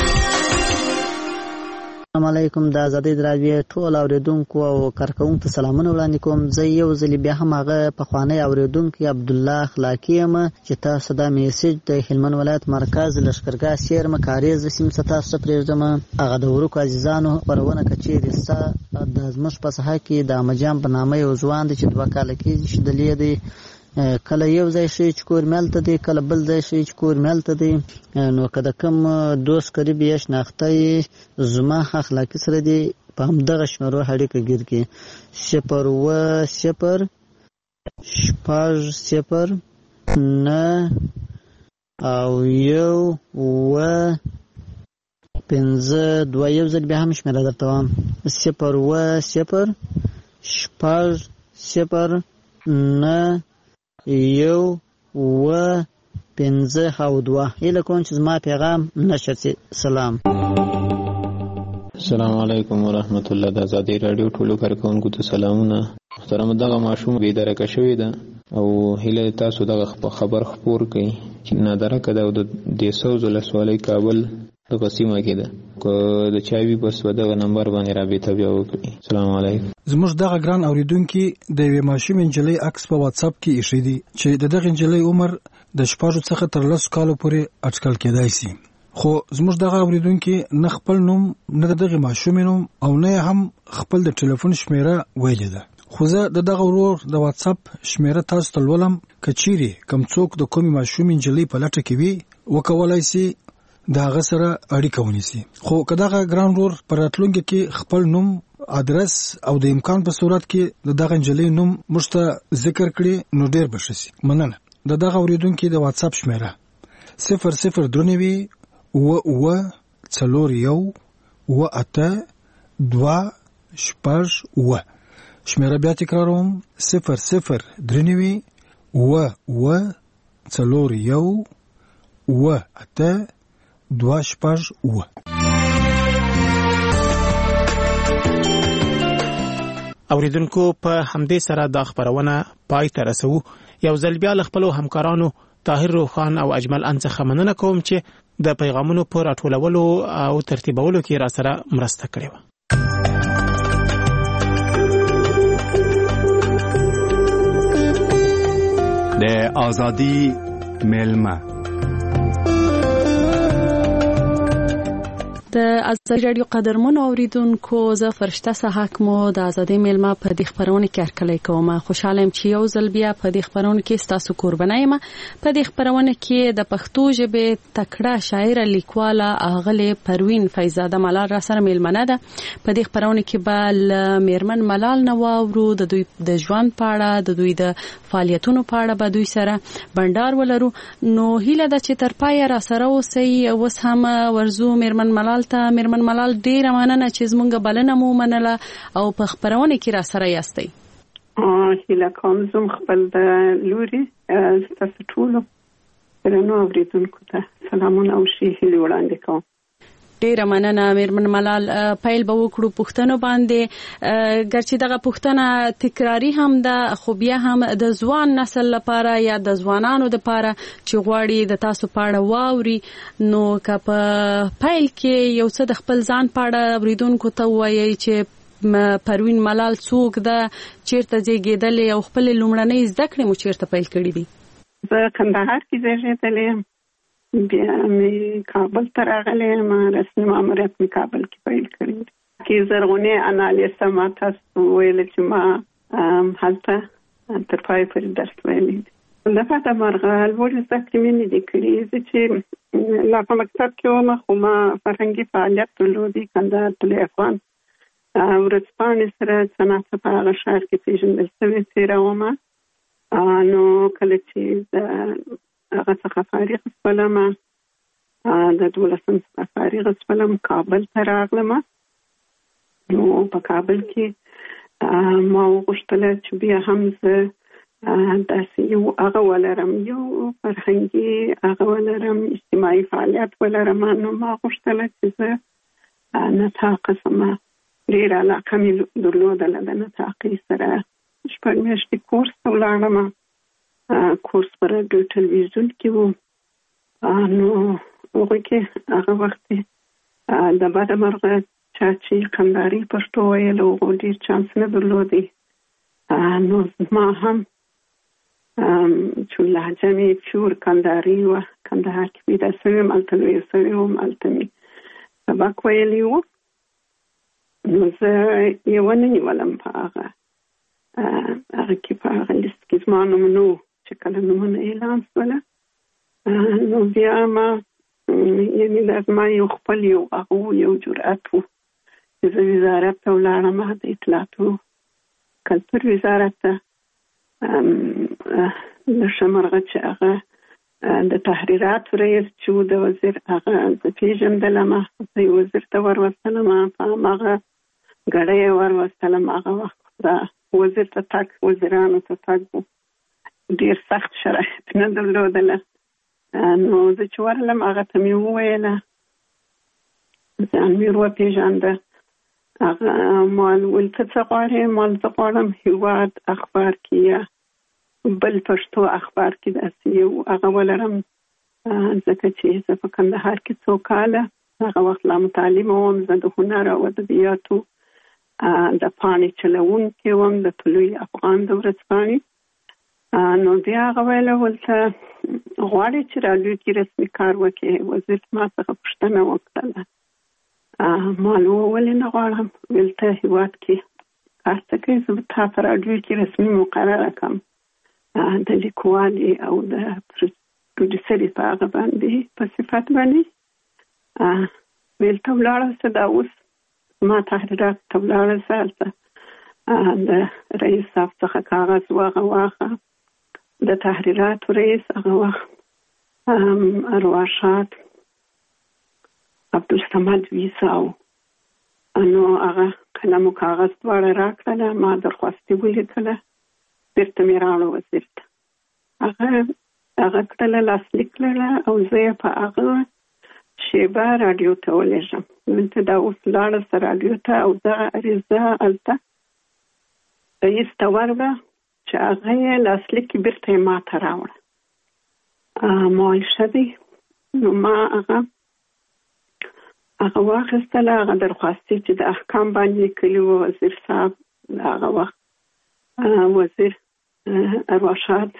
السلام علیکم. د ازادۍ راډیو ټول اورېدونکو او کارکوونکو ته سلامونه وړاندې کوم. زه یو ځلې بیا هم هغه پخوانی اورېدونکی عبدالله اخلاقي یم چې تاسو دا میسج د هلمند ولایت مرکز لښکرګاه سیرمه کاریز سیمې څخه تاسو ته پرېږدم. هغه د ورکو عزیزانو خپرونه که چېرې ستا د زموږ په ساحه کې د احمدجان په نامه یو ځوان دی چې دوه کاله کېږي چې دلې دی کله یو ځای شي چې کور ملته دی کله بل ځای شي چې کور ملته دی. نو که د کوم دوست قریب یې شناخته یې زما اخلاقي سره دی په همدغه شمېرو اړیکه ګیر کړي. صفر اووه صفر شپږ صفر نه او یو اووه پنځه دوه. یو ځل بیا هم شمېره درته وایم صفر اووه صفر شپږ صفر نه یو اووه پنځه او دوه. هیله کوم چې زما پیغام نشر شي. سلام. السلام علیکم ورحمت الله. د ازادۍ راډیو ټولو کارکوونکو ته سلامونه. محترم دغه ماشوم بېدرکه شوې ده او هیله تاسو دغه خبر خپور کړئ چې نادرکه ده او د دیسوز ولسوالۍ کابل دغه سیمه کې ده. که د چا وي بس په دغه نمبر باندې رابطه بیا وکړي. السلام علیکم. زموږ دغه ګران اوریدونکي د یوې ماشوم نجلۍ عکس په واتساپ کې ایښی دی چې د دغه نجلۍ عمر د شپږو څخه تر لسو کالو پورې اټکل کېدای شي. خو زموږ دغه اوریدونکي نه خپل نوم نه د دغه ماشوم نوم او نه هم خپل د ټلیفون شمېره ویلې ده. خو زه د دغه ورور د واتساپ شمېره تاسو ته لولم. که چیرې کوم څوک د کومې ماشوم نجلۍ په لټه کې وي وکولای شي دا هغه سره اړیکه ونیسي. خو کداغه ګران رور پر راتلونکي کې خپل نوم ادرس او د امکان په صورت کې د دغه انجلۍ نوم مشته ذکر کړي نو ډیر بشي. مننه. د دغه اوریدونکو د واتس اپ شمیره صفر صفر درنوي و و څلور یو و اته دوا شپږ و. شمیره بیا تکراروم صفر صفر درنوي و و څلور یو و اته دوا شپږ و. اوریدونکو په همدې سره دا خبرونه پای ته رسو. یو ځل بیا له خپلو همکارانو طاهر روخان او اجمل ان څخه مننه کوم چې د پیغامونو په راټولولو او ترتیبولو کې را سره مرسته کړې وه. د آزادی ملمه د ازادي رادیو قدرمن اوریدونکو زه فرشته صحاک مو د ازادي ملما په دې خبرونه کې هرکلی کوم. خوشاله يم چې یو ځل بیا په دې خبرونه کې ستاسو قرباني یم. په دې خبرونه کې د پښتو ژبې تکړه شاعر لیکواله اغله پروین فیضزاده ملال را سره ملمنه ده. په دې خبرونه کې به میرمن ملال نو ورو د دوی د ژوند پاړه د دوی د فعالیتونو پاړه به دوی سره بندار ولرو. نو هیله ده چې تر پای را سره اوسئ. اوس هم ورزو میرمن ملال ته میرمن ملال ډیره مننه چې زمونږ بلنه مو منله او په خبرونه کې را سره یاستئ. هیله کوم زم خپل د لوري تاسو ټول درنو اوریدونکو ته سلامونه او ښې هیلې وړاندې کوم. ډیره مننه میرمن ملال. پیل به وکړو پښتنو باندې. ګرچې دغه پښتنه تکراری هم ده خو بیا هم د ځوان نسل لپاره یا د ځوانانو لپاره چې غواړي د تاسو پاړه واوري نو که په پیل کې یو څه د خپل ځان پاړه اوریدونکو ته وایي چې پروین ملال څوک ده، چیرته زیږیدلې او خپل لومړنۍ زده کړې مو چیرته پیل کړې دي؟ زه کندهار کې زیږیدلې یم. بیا مې کابل ته راغلی یم. رسمي ماموریت مې کابل کې پیل کړی دی. کې زرغونې انالیسه ما تاسو ویل چې ما هلته تر پای پورې درس ویلی دی. د پاته مرغه لوړې زده کړې مې نه دي کړي. زه چې لا په مکتب کې وم خو ما فرهنګي فعالیت درلودی. کندهار طلوع افغان ورځپاڼې سره صنعت په هغه ښار کې پېژندل شوې څېره ومه. نو کله چې د هغه څخه فارغ شولم د دولسم څخه فارغ شولم کابل ته راغلم. نو په کابل کې ما وغوښتل چې بیا هم زه داسې یو هغه ولرم یو فرهنګي هغه ولرم اجتماعي فعالیت ولرم. نو ما غوښتل چې زه نطاق شم. ډېره علاقه مې درلودله د نطاقۍ سره. شپږ میاشتې کورس ته ولاړم. کورس پر رادیو ټلویزیون کې وو. نو هغه کې هغه وخت د بده مرغه چا چې کندهاري پښتو ویل او ډېر چانس نه درلودی. نو ما هم چې لهجه مې پیور کندهاري وه. کندهار کې پیدا شویم، هلته لویه شوې وم، هلته مې سبق ویلی و. نو زه یې ونه نیولم په هغه هغه کې په هغه لیست کې زما نوم نه و چې کله نومونه اعلان شوله. نو بیا ما یعنې دا زما یو خپل یو هغه یو جرأت و چې زه وزارت ته ولاړم، د اطلاعاتو کلتور وزارت ته. د ښه مرغه چې هغه د تحریراتو رئیس چې و د وزیر هغه زه پېژندلم. زه یې وزیر ته وروستلم، په هماغه ګړی یې وروستلم. هغه وخت د وزیر ته تګ وزیرانو ته تګ و، ډېر سخت شرایط نه درلودله. نو زه چې ورغلم هغه ته مې وویله، ځان مې ور وپېژانده. هغه مال ویل ته څه غواړې؟ مال زه غواړم هېواد اخبار کې یا بل پښتو اخبار کې داسې یو هغه ولرم، ځکه چې زه په کندهار کې څو کاله هغه وخت لا متعلمه وم. زه د هنر او ادبیاتو د پاڼې چلوونکې وم، د طلوع افغان د ورځپاڼې. نو بیا هغه ویله ولته غواړې چې راډیو کې رسمي کار وکړې؟ وزیر ما څخه پوښتنه وکړله. ما نو ولې نه غواړم؟ ویل ته هېواد کې کار څه کوې؟ زه به تا په راډیو کې رسمي مقرره کړم د لیکوالې او د پروډیوسرې په هغه باندې په صفت باندې. ویل ته ولاړه سه دا اوس ما تحریرات ته ولاړه سه هلته د رئیس صاحب څخه کاغذ واغه واخه د تحریراتو رئیس هغه وخت ارواښاد عبدالصمد ویساو نو هغه قلم او کاغذ دواړه راکړله ما درخواستي ولیکله بیرته مې راوړه وزیر ته هغه هغه کړله لاسلیک کړله او زه یې په هغه شیبه راډیو ته ولېږم دلته دا اوس لاړه سه راډیو ته او دغه عریضه هلته رئیس ته ورغله چې هغه یې لاسلیک بیرته یې ما ته راوړه ما ویل ښه دی نو ما هغه هغه واخیستله هغه درخواستي چې د احکام باندې کلي و وزیر صاحب هغه وخت وزیر ارواښاد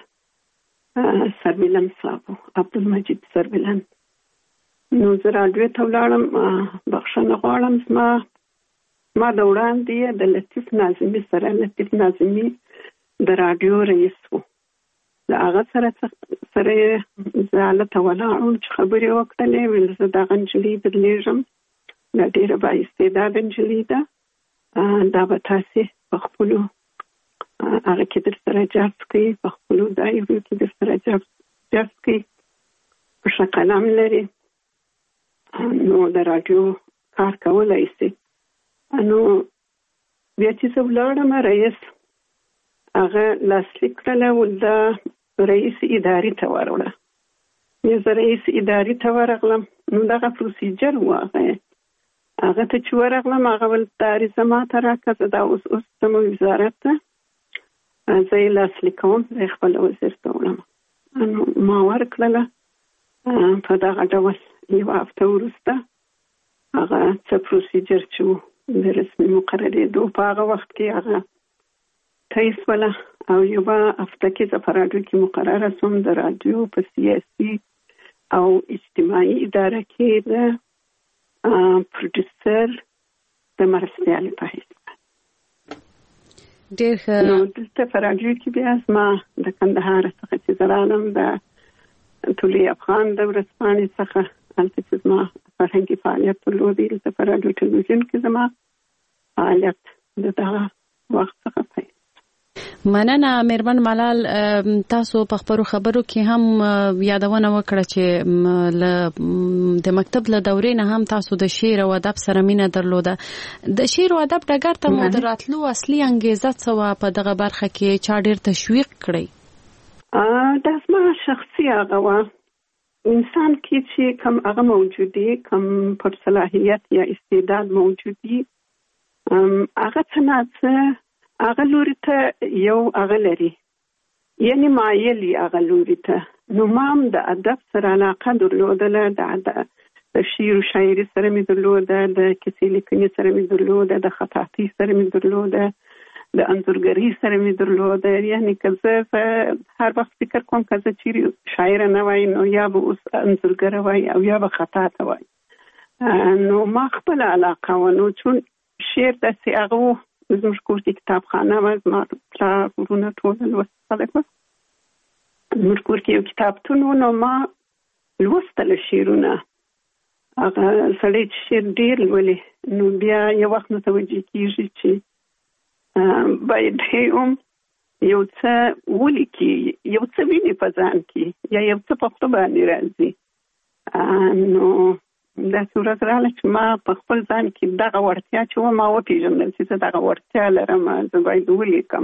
سربیلن صاحب عبدالمجید سربیلن نو زه راډیو ته ولاړم بخښنه غواړم زما ما د وړاندې د لطیف ناظمي سره لطیف ناظمي د راډیو رئیس و د هغه سره سره زه هلته ولاړم چې خبرې وکړلې ویل زه دغه نجلۍ بدلېږم دا ډېره بااستعداده نجلۍ ده دا به تاسې په خپلو هغه کې در سره جذب کوي په خپلو ځایونو کې در سره جذب کوي په ښه قلم لري نو د راډیو کار کولی شي نو بیا چې زه ولاړم رئیس هغه لاسلیک کړله ول د رئیس ادارې ته وروړه بیا زه رئیس ادارې ته ورغلم نو دغه پروسیجر و هغه هغه ته چې ورغلم هغه ول دا عریضه ما ته راکړه زه دا اوس اوس ځم وزارت ته زه یې لاسلیک کوم زه یې خپل وزیر ته وړم نو ما ورکړله په دغه ډول یوه هفته وروسته هغه څه پروسیجر چې و د رسمي مقررېدو په هغه وخت کې هغه تایید شوله او یوه هفته کې زه په راډیو کې مقرره شوم د راډیو په سیاسي او اجتماعي اداره کې د پروډوسر د مرستیالې په حیث ډېر ښه نو دلته په راډیو کې بیا زما د کندهار څخه چې زه رالم د طلوع افغان د ورځپاڼې څخه هلته چې زما فرهنګي فعالیت درلودی دلته په راډیو ټلویزیون کې زما فعالیت د دغه وخت څخه پیل مننه مېرمن ملال تاسو په خبرو خبرو کې هم یادونه وکړه چې د مکتب له دورې نه هم تاسو د شعر او ادب سره مینه درلوده د شعر او ادب ډګر ته مو د راتلو اصلي انګیزه څه وه په دغه برخه کې چا ډېر تشویق کړی دا زما شخصي هغه وه انسان کې چې کوم هغه موجود وي کوم پر صلاحیت یا استعداد موجود وي هغه څه نه څه هغه لوري ته یو هغه لري یعنی مایل یې هغه لوري ته نو ما هم د ادب سره علاقه درلودله د شعر و شاعري سره مې درلوده د کیسې لیکنې سره مې درلوده د خطاطۍ سره مې درلوده د انځورګرۍ سره مې درلوده یعنی که زه په هر وخت فکر کوم که زه چیرې شاعره نه وای نو یا به اوس انځورګره وای او یا به خطاطه وای نو ما خپله علاقه وه نو چون شعر داسې هغه زموږ کور کې کتابخانه وه زما پلار ورونه ټول لوست خلک وه زموږ کور کې یو کتابتون و نو ما لوستله شعرونه هغه سړی چې شعر ډېر لولي نو بیا یو وخت متوجه کېږي چې باید هم یو څه ولیکي یو څه ویني په ځان کې یا یو څه په خپله باندې راځي نو داسې ورځ راغله چې ما په خپل ځان کې دغه وړتیا چې وه ما وپېژندل چې زه دغه وړتیا لرم زه باید ولیکم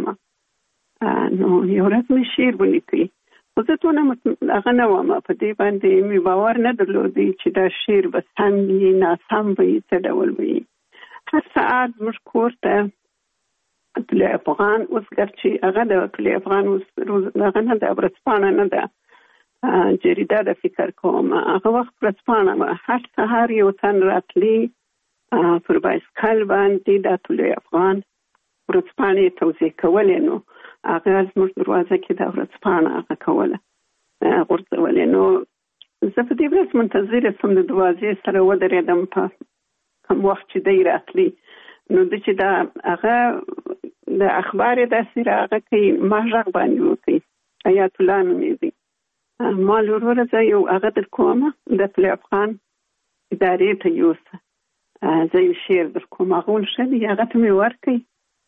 نو یو ورځ مې شعر ولیکئ خو زه دونه هغه نه وم په دې باندې مې باور نه درلودی چې دا شعر به سم وي ناسم به وي څه ډول به وي هر ساعت زموږ کور ته طلوع افغان اوس ګرچې هغه د طلوع افغان اوس هغه نه ده ورځپاڼه نه ده جریده د فکر کوم هغه وخت ورځپاڼه وه هر سهار یو تن راتلی پر بایسکل باندې د طلوع افغان ورځپاڼې توزیع کولې نو هغه زموږ دروازه کې د ورځپاڼه هغه کوله غورځولې نو زه په دې ورځ منتظره شوم د دروازې سره ودرېدم په کوم وخت چې دی راتلی نو د چې دا هغه د اخبار داسې راغه کوي ما غږ باندې وکړي حیات الله نومېږي ما لوروره زه یو هغه در کومه د طلوع افغان ادارې ته یوسه، زه یو شعر در کوم. هغه ول ښه دی، هغه ته مې ورکړ.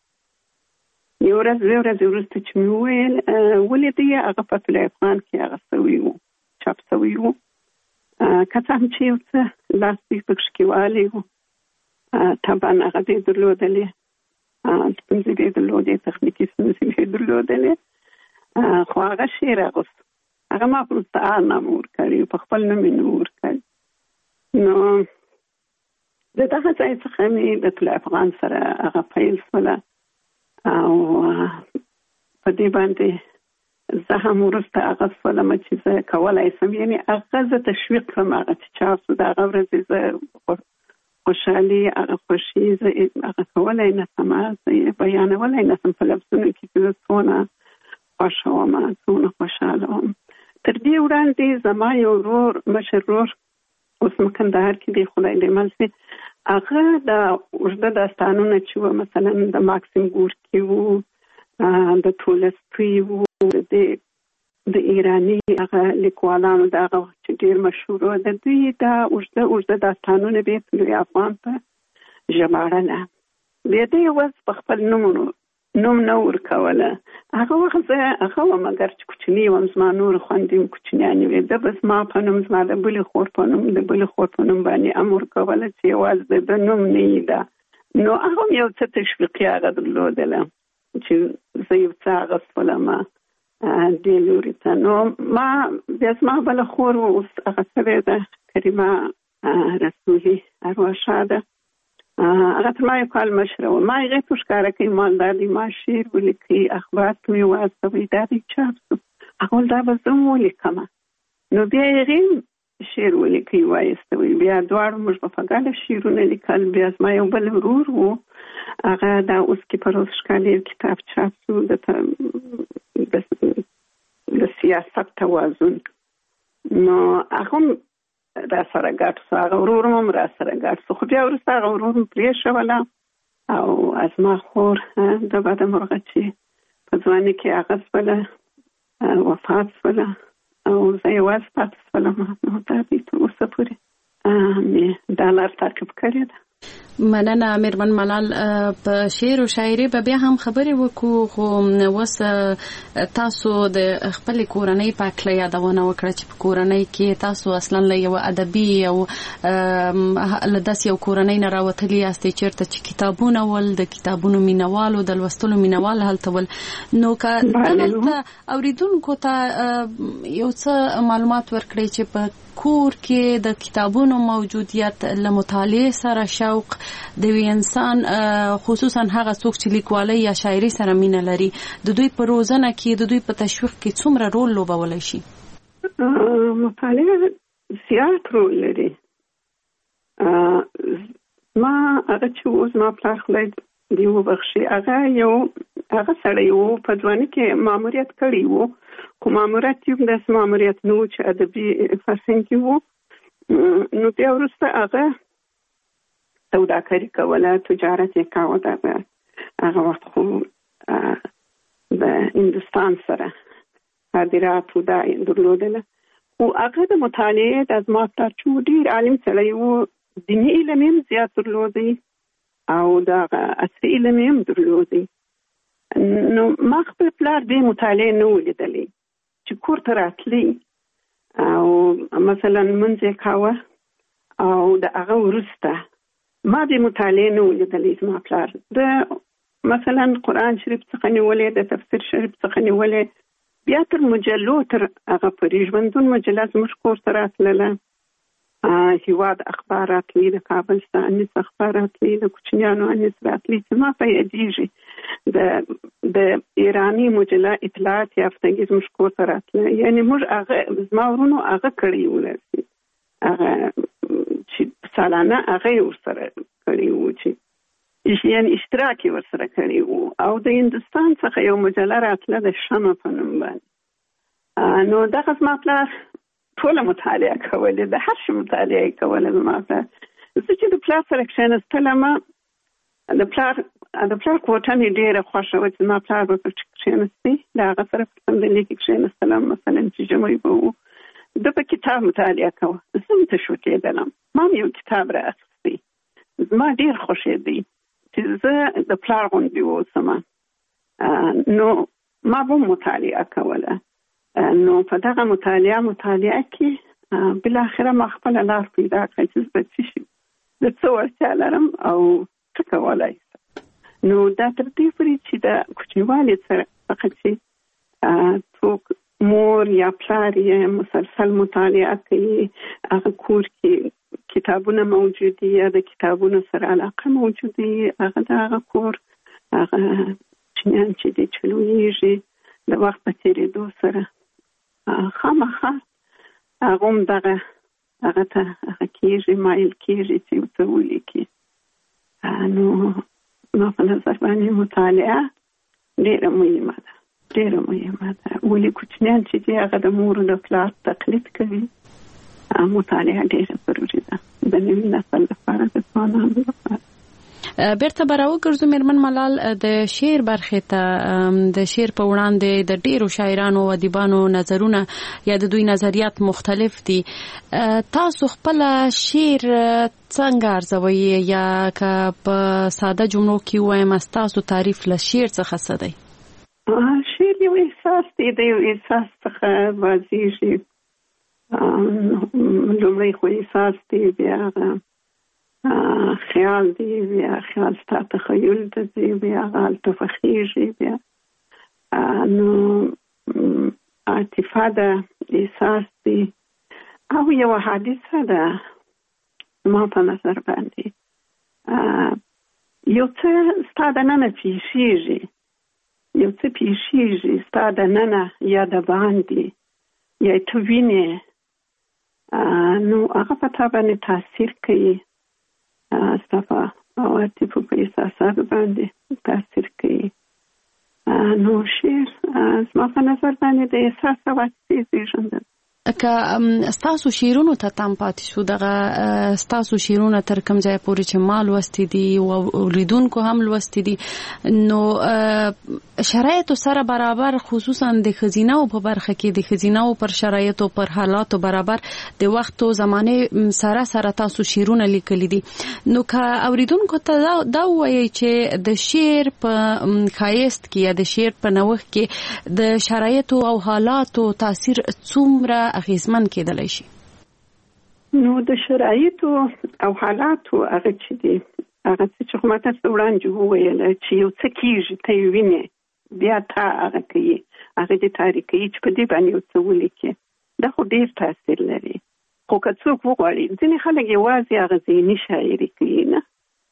یو ورځ دوه ورځې وروسته چې مې وویل ولې دی، هغه په طلوع افغان کې هغه سوی و، چاپ سوی و. که څه هم چې یو څه لاس دوی پکښې کې والی و، طبعا هغه دې درلودلې، ستونزې دې درلودې، تخنیکي ستونزې دې درلودلې، خو هغه شعر اغوست. هغه ما په مستعار نامه ورکړی، په خپل نوم یې نه ورکړی. نو د دغه ځای څخه مې د طلوع افغان سره هغه پیل شوله او په دې باندې زه هم وروسته هغه شولم چې زه کولی شم، یعنې هغه زه تشویق کړم. هغه چې چاپ شو د هغه ورځې زه خوشحالي، هغه خوښي زه هغه کولی نه شم، زه یې بیانولی نه شم په لفظونو کې چې زه څونه خوښه وم، څونه خوشحاله وم. تر دې وړاندې زما یو ورور، مشر ورور، اوس مکندهار کې دی، خدای دې مل شي، هغه د اوږده داستانونه چې وو، مثلا د ماکسیم ګورکي وو، د تولستوی وو، د ایراني هغه لیکوالانو د هغه وخت چې ډېر مشهور وو، د دوی دا اوږده اوږده داستانونه به یې طلوع افغان ته ژباړله. بیا دې یوازې په خپل نوم نوم نه ورکوله. هغه وخت زه هغه وم، اګر چې کوچني وم، زما نور خویندې هم کوچنیانې وې، ده به زما په نوم، زما د بلې خور په نوم، د بلې خور په نوم باندې هم ورکوله چې یوازې د ده نوم نه وي ده. نو هغه هم یو څه تشویقي هغه درلودله چې زه یو څه اغوستلم دې لوري ته. نو ما بیا زما بله خور و، اوس هغه سوې ده، کریمه رسولي، ارواښاده، هغه تر ما یو کال مشره وه. ما هغې ته ښکاره کوي مالدار دی، ما شعر ولیکئ، اخبار ته مې واستوئ، دا دی چاپ شو. هغه ویل دا به زه هم ولیکمه. نو بیا هغې شعر ولیکئ وایستوئ، بیا دواړو موږ به په ګډه شعرونه لیکل. بیا زما یو بل ورور و، هغه دا اوس کې په روز ښکالي کتاب چاپ شو، د سیاست توازن. نو هغه هم را سره ګډ شو، هغه ورور هم را سره ګډ شو. خو بیا وروسته هغه ورور هم پرېښوله او از ما خور د بده مرغه چې په ځوانۍ کې هغه شوله، وفات شوله او زه یوازې پاتې شولم. نو دا دی تر اوسه پورې مې دا لار تعقیب کړې ده. مننه میرمن ملال. په شعر او شاعري به بیا هم خبرې وکړو، خو اوس تاسو د خپل کورنۍ په اړه یادونه وکړه چې په کورنۍ کې تاسو اصلا له یو ادبي او له داسې یو کورنۍ نه راوتلي یاستئ چېرته چې کتابونه ول، د کتابونو مینوالو، د لوستلو مینوال هلته ول. نو که دلته اوریدونکو ته یو څه معلومات ورکړئ چې په کور کې د کتابونو موجودیت له مطالعې سره شوق د وی انسان، خصوصا هغه څوک چې لیکوالۍ یا شاعري سره مینه لري، د دوی په روزنه کې، د دوی په تشویق کې څومره رول لوبولی شي؟ مطالعه زیات رول لري. ما هغه چې اوس ما پلار خدای دې وبخښي، هغه یو هغه سړی و، په ځوانۍ کې ماموریت کړی و، خو ماموریت یو داسې ماموریت نه و چې ادبي فرهنګي و. نو بیا وروسته هغه سوداګري کوله، تجارت یې کاوه. دغه هغه وخت خو د هندوستان سره صادرات و دا درلودله. خو هغه د مطالعې د زما پلار چې ډېر عالم سړی و، دیني علم یې هم زیات درلودی او دغه عصري علم یې هم درلودی. نو ما خپل پلار دې مطالعې نه ولیدلی چې کور ته راتلی او مثلا منځ یې کاوه او د هغه وروسته ما دې مطالعې نه ولیدلی. زما پلار د مثلا قرآن شریف څخه نیولې، د تفسیر شریف څخه نیولې، بیا تر مجلو تر هغه پورې ژوندون مجله زموږ کور ته راتلله. هیواد اخبار راتلی، د کابل څخه انیس اخبار راتلی، د کوچنیانو انیس راتلی چې ما په یادېږي. د د ایراني مجله اطلاعات یافتګي زموږ کور ته راتله. یعنې موږ هغه زما ورونو هغه کړي وو، هغه چې سالانه هغه یې ورسره کړي وو، چې یعنې اشتراک یې ورسره کړي وو. او د هندوستان څخه یو مجله راتله د شمع په نوم باندې. نو دغه زما پلار ټوله مطالعه کولې، د هر شي مطالعه یې کوله زما پلار. زه چې د پلار سره کښېنستلم، د پلار د پلار کوټه مې ډېره خوښه وه چې زما پلار به پکې کښېنستی، د هغه سره په صندلۍ کې کښېنستلم. مثلا چې ژمی به و، ده به کتاب مطالعه کوه، زه هم تشویقېدلم. ما یو کتاب راغستی زما ډیر خوښېدی چې زه د پلار غوندې اوسم نو ما به مطالعه کوله نو په دغه مطالعه مطالعه کې بل اخره ما خپل لار پیدا کړه چې زه څه شم د څه وړتیا لرم او څه کولی شم نو دا تر دې پورې چې د کوچنیوالي سره فقط چې څوک مور یا پلار یې مسلسل مطالعه کوي هغه کور کې کتابونه موجود دي یا د کتابونو سره علاقه موجود دي هغه د هغه کور هغه چنیان چې دي چې لویږي د وخت په تېرېدو سره خامخا هغه هم دغه هغه ته هغه کېږي مایل کېږي چې یو څه ولیکي نو ما په نظر باندې مطالعه ډېره مهمه ده ډېره مهمه ده ولې کوچنیان چې دي هغه د مور د پلار تقلید کوي مطالعه ډېره ضروري ده د نوي نسل لپاره د ځوانانو لپاره بیرته براو ګرځو مېرمن ملال د شعر برخې ته د شعر په وړاندې د ډیرو شاعرانو او ادیبانو نظرونه یا د دوی نظریات مختلف دي تاسو خپل شعر څنګه ارزوئ یا که په ساده جملو کې وایم تاسو تعریف له شعر څخه څه دی شعر یو احساس دی د یو احساس څخه بازیږي لومړی خو احساس دی بیا خیال دی بیا خیال ستا تخیل ته دی بیا هلته فخیږي بیا نو عاطفه ده احساس دی او یوه حادثه ده ما په نظر باندې یو څه ستا دننه پیښیږي یو څه پیښیږي ستا دننه یا د باندې یا ته وینې نو هغه په تا باندې تاثیر کوي ستا په عواطفو په احساساتو باندې تاثیر کوي نو شعر زما په نظر باندې د احساس او عاطفې زېږنده که ستاسو شعرونو ته تم پاتې شو دغه ستاسو شعرونه تر کوم ځای پورې چې ما لوستي دي او اوریدونکو هم لوستي دي نو شرایطو سره برابر خصوصا د ښځینه‌و په برخه کې د ښځینه‌و پر شرایطو پر حالاتو برابر د وخت او زمانې سره سره تاسو شعرونه لیکلي دي نو که اوریدونکو ته دا وایي چې د شعر په ښایست کې یا د شعر په نوښت کې د شرایطو او حالاتو تاثیر څومره اغیزمن کېدلی شي نو د شرایطو او حالاتو هغه چې دي هغه چې خو ما تاسو وړاندې وویل چې یو څه کېږي ته یې وینې بیا تا هغه کوي هغه دې تاریخ کوي چې په دې باندې یو څه ولیکي دا خو ډېر تاثیر لري خو که څوک وغواړي ځینې خلک یوازې هغه ذهني شاعري کوي نه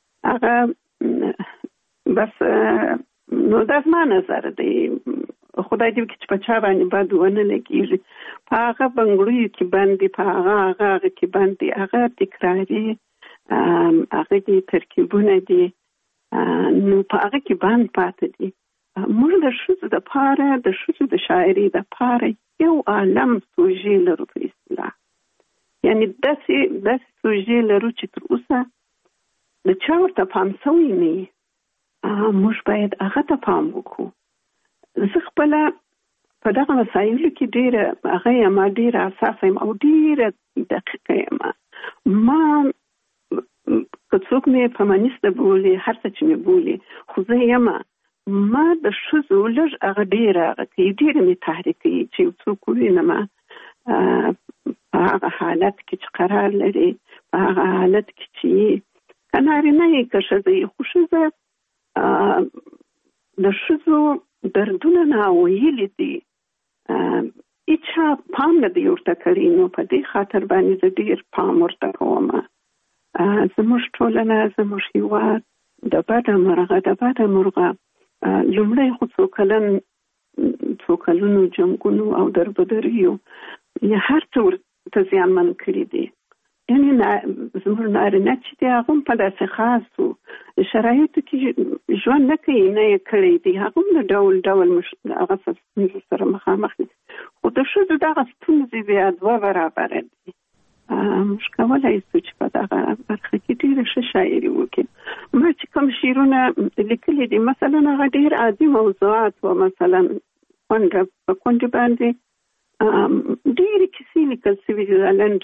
هغه بس نو دا زما نظر دی خدای دې وکړي چې په چا باندې بد ونه لګېږي په هغه بنګړیو کې بند په هغه هغه هغه کې بند دي هغه تکراري هغه دې ترکیبونه دي نو په هغه کې بند پاتې دي موږ د ښځو دپاره د ښځو د شاعري دپاره یو عالم سوژې لرو په اصطلاح یعنې داسې داسې سوژې لرو چې تر اوسه د چا ورته پام سوی نه وي موږ باید هغه ته پام وکړو زه خپله په دغه مسایلو کې ډېره هغه یم ډېره حساسه یم او ډېره دقیقه یم ما که څوک مې فمانیسته بولي هر څه چې مې بولي خو زه یم ما د ښځو لږ هغه ډېره هغه کوي ډېره مې تحریک کوي چې یو څوک ووینم په هغه حالت کې چې قرار لري په هغه حالت کې چې که نارینه یې که ښځه یې خو ښځه د ښځو دردونه ناویلي دي هیچا پام نه دی ورته کړی نو په دې خاطر باندې زه ډېر پام ورته کوم زموږ ټولنه زموږ هېواد د بده مرغه د بده مرغه لومړی خو څو کلن څو کلونو جنګونو او دربدریو یا هر څه ورته زیانمن کړي دي یعنې زموږ نارینه چې دی هغه هم په داسې خاصو شرایطو کې ژوند نه کوي نه یې کړی دی هغه هم د ډول ډول هغه ستونزو سره مخامخ دي خو د ښځو دغه ستونزې بیا دوه برابره دي موږ کولی شو چې په دغه برخه کې ډېره ښه شاعري وکړو ما چې کوم شعرونه لیکلي دي مثلا هغه ډېر عادي موضوعات و مثلا کونډه په کونډې باندې ډېرې کیسې لیکل شوي دي،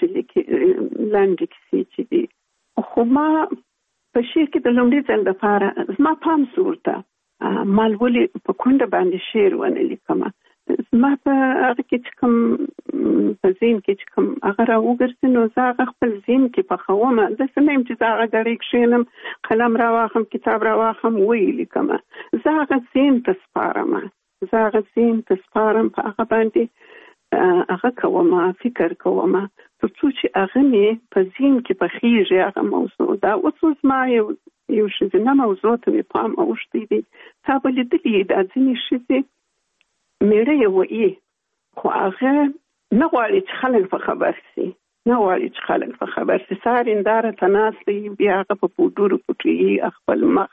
لنډې کیسې چې دي. خو ما په شعر کې د لومړي ځل دپاره زما پام سو ورته ما ولې په کونډه باندې شعر ونه لیکمه. زما په هغه کې چې کوم په ذهن کې چې کوم هغه راوګرځي نو زه هغه خپل ذهن کې پخومه. داسې نه یم چې زه هغه ګړۍ کښېنم قلم راواخلم کتاب راواخلم ویې لیکمه. زه هغه ذهن ته سپارمه زه هغه ذهن ته سپارم په هغه باندې هغه کومه فکر کومه تر څو چې هغه مې په ذهن کې پخېږي هغه موضوع. دا اوس زما یو یو ښځینه موضوع ته مې پام اوښتی دی. تا به لیدلي دا ځینې ښځې میړه یې وایي خو هغه نه غواړي چې خلک په خبر سي نه غواړي چې خلک په خبر سي. سهار هنداره ته ناست دی بیا هغه په پوډرو پټوي خپل مخ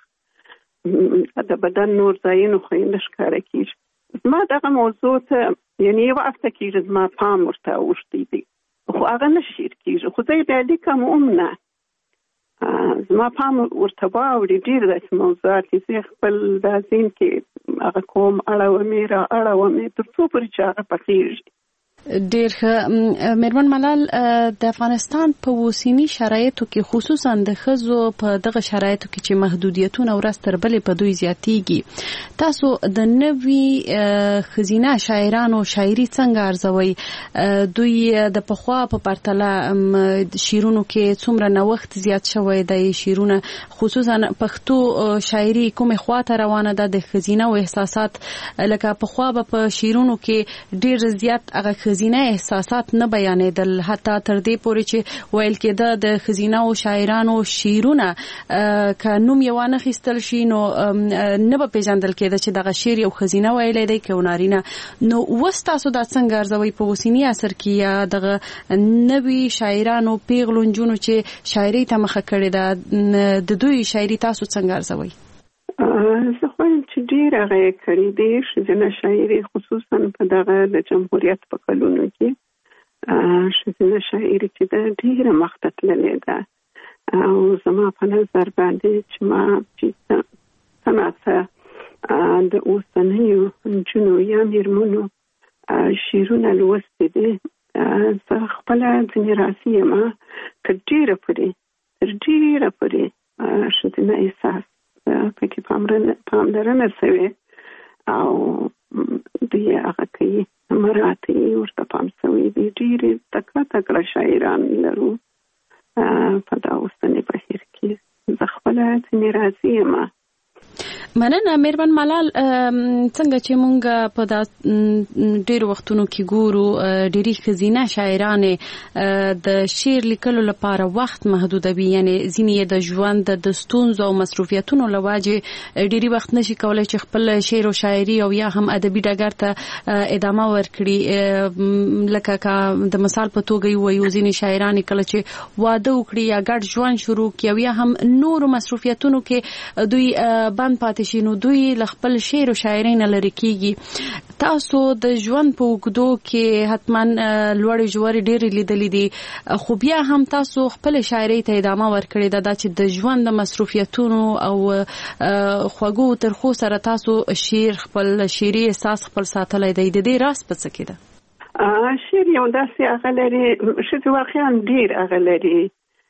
د بدن نور ځایونه خو یې نه ښکاره کېږي. زما دغه موضوع ته یعنې یو هفته کېږي زما پام ورته اوښتی دی خو هغه نه شعر کېږي. خو زه یې بیا لیکم هم نه زما پام ورته واوړي. ډېر داسې موضوعات دي زه خپل دا ذهن کې هغه کوم اړومې را اړومې تر څو پورې چې هغه پخېږي. ډېر ښه. مېرمن ملال د افغانستان په اوسني شرایطو کې خصوصا د ښځو په دغه شرایطو کې چې محدودیتونه ورځ تر بلې په دوی زیاتېږي تاسو د نوي ښځینه شاعرانو شاعري څنګه ارزوئ؟ دوی د پخوا په پرتله شعرونو کې څومره نوښت زیات شوی دی؟ شعرونه خصوصا پښتو شاعري کومې خواته روانه ده؟ د ښځینه او احساسات لکه پخوا به په شعرونو کې ډېر زیات هغه ښځینه احساسات نه بیانېدل حتی تر دې پورې چې ویل کېده د ښځینه او شاعرانو شعرونه که نوم یې وانخیستل شي نو نه به پیژندل کېده چې دغه شعر یو ښځینه ویلی دی که نارینه. نو اوس تاسو دا څنګه ارزوئ په اوسني عصر کې یا دغه نوي شاعرانو پیغلو نجونو چې شاعرۍ ته مخه کړې ده د دوی شاعري تاسو څنګه ارزوئ؟ زه خوایم چې ډېر هغه یې کړي دي ښځینه شاعري خصوصا په دغه د جمهوریت په کلونو کې ښځینه شاعري چې ده ډېره مخته تللې ده او زما په نظر باندې چې ما چې څه ناڅه د اوسنیو نجونو یا مېرمنو شعرونه لوستي دي زه خپله ځینې راضي یم تر ډېره پورې تر ډېره پورې ښځینه احساس پکې پاملرنه شوې او دوی هغه کوي مراعات یې ورته پام شوی دی. ډېرې تکړه تکړه شاعران لرو په دا اوسني بهیر کې. زه خپله ځینې راضي یم. مننه مېرمن ملال. څنګه چې مونږ په دا ډېر وختونو کې ګورو ډېری ښځینه شاعرانې د شعر لیکلو لپاره وخت محدودوي یعنی ځینې د ژوند د ستونزو او مصروفیتونو له وجې ډېری وخت نشي کولی چې خپل شعر او شاعري او یا هم ادبي ډګر ته ادامه ورکړي. لکه که د مثال په توګه ووایو ځینې شاعرانې کله چې واده وکړي یا ګډ ژوند شروع کړي او یا هم نورو مصروفیتونو کې دوی بند پاتې شي نو دوی له خپل شعر او شاعرۍ نه لرې کېږي. تاسو د ژوند په اوږدو کې حتما لوړې ژورې ډېرې لیدلې دي خو بیا هم تاسو خپل شاعرۍ ته ادامه ورکړې ده دا چې د ژوند د مصروفیتونو او خوږو ترخو سره تاسو شعر خپل شعري احساس خپل ساتلی دی. د دې راز په څه کې ده؟ شعر یو داسې هغه لري ښځې واقعا ډېر هغه لري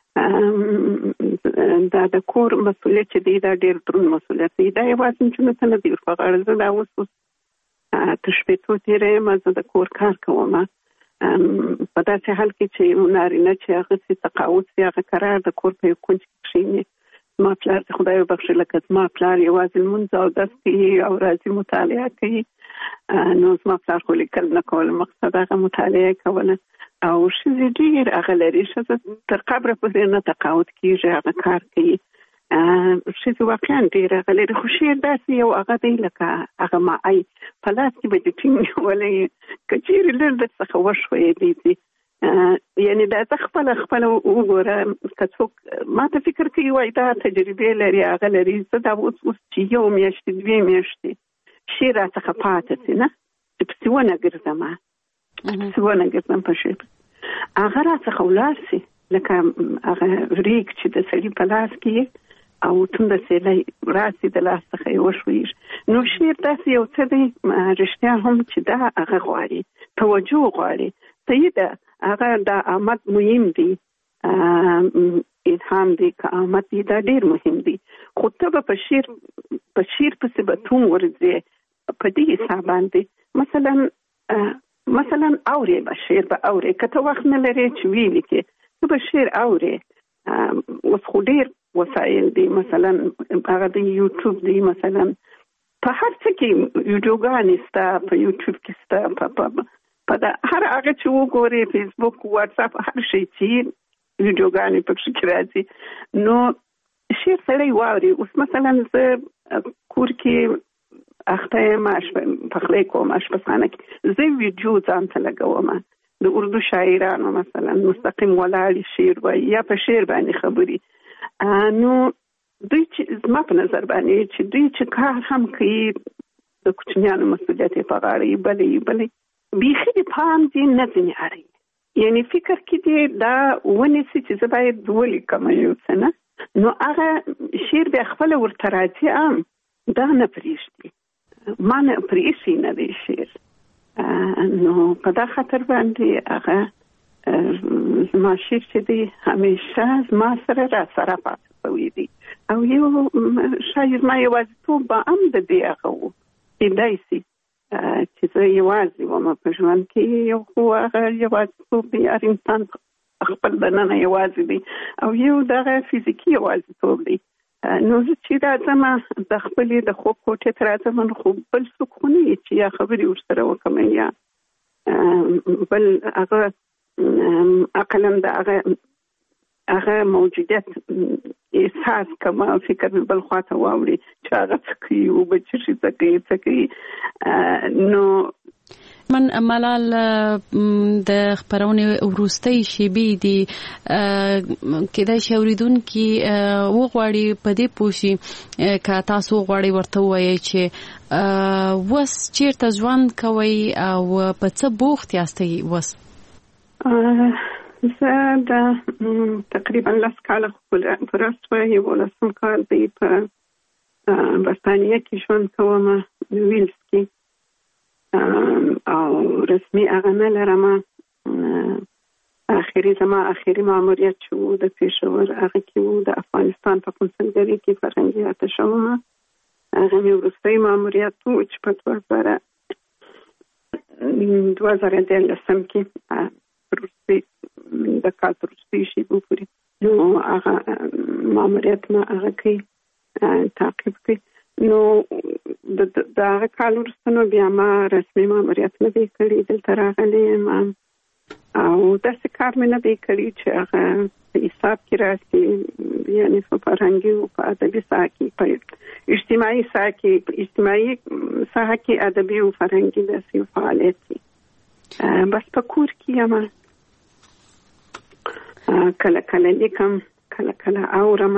دا د کور مسؤلیت چې دی دا ډېر دروند مسؤلیت دی. دا یوازې نجونو ته نه دی ور په غاړه. زه دا اوس اوس تر شپېتو تېره یم زه د کور کار کوم په داسې حال کې چې نارینه چې هغه سي تقاعد سي هغه قرار د کور په یو کونج کې کښېني. زما پلار دې خدای وبخښي لکه زما پلار یوازې لمونځ او اودس کوي او راځي مطالعه کوي نو زما پلار خو لیکل نه کول مقصد هغه مطالعه کوله او ښځې ډېر هغه لري ښځه تر قبره پورې نه تقاعد کېږي هغه کار کوي. ښځې واقعا ډېر هغه لري خو شعر داسې یو هغه دی لکه هغه معی په لاس کې به دې ټینګ نیولی که چېرې لږ درڅخه وښویېدی دي یعنې دا زه خپله خپله وګوره که څوک ما ته فکر کوي وایي دا تجربې لري هغه لري زه دا اوس اوس چې یو میاشتې دوې میاشتې شعر راڅخه پاتې سي نه چې پسې ونه ګرځم پسې ونه ګرځم په شعر هغه راڅخه ولاړ سي لکه هغه ریګ چې د سړي په لاس کې او تند سیلای راسي د لاس څخه وشويږي. نو شعر داسې یو څه دی رښتیا هم چې دا هغه غواړي توجه غواړي ته دا هغه د آمد مهم دی الهام دی که آمد دی دا ډیر مهم دی خو ته په شعر په شعر پسې به توم ورځې په دې حساب باندې مثلا مثلا اورې به شعر به اورې که ته وخت نه لرې چې ویلې کې ته به شعر اورې اوس خو ډیر وسایل دي مثلا هغه د یوټیوب دی مثلا په هر څه کې ویډیوګانې سته په یوټیوب کې سته په هر هغه چې وګورې فیسبوک واتساپ هر شی چې ویډیوګانې پکې راځي نو شعر سړی واوري. اوس مثلا زه کور کې اخته یم پخلی کوم اشپزخانه کې زه ویډیو ځان ته لګوم د اردو شاعرانو مثلا مستقیم ولاړې شعر وایي یا په شعر باندې خبري نو دوی چې زما په نظر باندې چې دوی چې کار هم کوي د کوچنیانو مسؤلیت یې په غاړه یې بلې یې بلې بیخي د پام دې نه ځینې اړوي یعنی فکر کې دې دا ونیسي چې زه باید ولیکم یو څه نه نو هغه شعر بیا خپله ورته راځي ام دا نه پرېږدي ما نه پرېښي نه دی شعر نو په دا خاطر باندې هغه زما شعر چې دی همیشه زما سره را سره پاتې شوی دی او یو شاید زما یوازیتوب به هم د دې هغه و کیدای شي چې زه یوازې وم په ژوند کې یو خو هغه یوازیتوب دی هر انسان خپل دننه یوازې دی او یو دغه فزیکي یوازیتوب دی نو زه چې راځم د خپلې د خوب کوټې ته راځم نو خو بل څوک خو نه چې یا خبرې ورسره وکړم یا بل هغه عقلا د هغه هغه موجودیت احساس کوم فکر بل خواته واوري چې هغه څه کوي او به چې څه کوي څه کوي نو من ملال د خبرونه وروستۍ شیبې دي کېدای شي اوریدونکو وغواړي په دې پوښي که تاسو غواړي ورته وایي چې وس چیرته ژوند کوي او په څه بوخت یاستئ وس زه د تقریبا لس کاله پرسته یو لسم کال دی په برطانیه کې ژوند کوم ویلز کې او رسمي هغه نه لرم اخري زما اخري ماموریت چې و د پېښور هغه کې و د افغانستان په کنسولګرۍ کې فرهنګي اتشه وم هغه مې وروستی ماموریت و چې په دوه زره دیارلسم کې وروستي د کال تر وروستۍ شېبو پورې نو هغه ماموریت ما هغه کوي تعقیب کوي نو د هغه کال وروسته نو بیا ما رسمي ماموریت نه دی کړی دلته راغلی یم او داسې کار مې نه دی کړی چې هغه په حساب کې راسي یعنې په فرهنګي او په ادبي ساحه کې په اجتماعي ساحه کې په اجتماعي ساحه کې ادبي او فرهنګي داسې فعالیت کې بس په کور کې یم کله کله لیکم کله کله اورم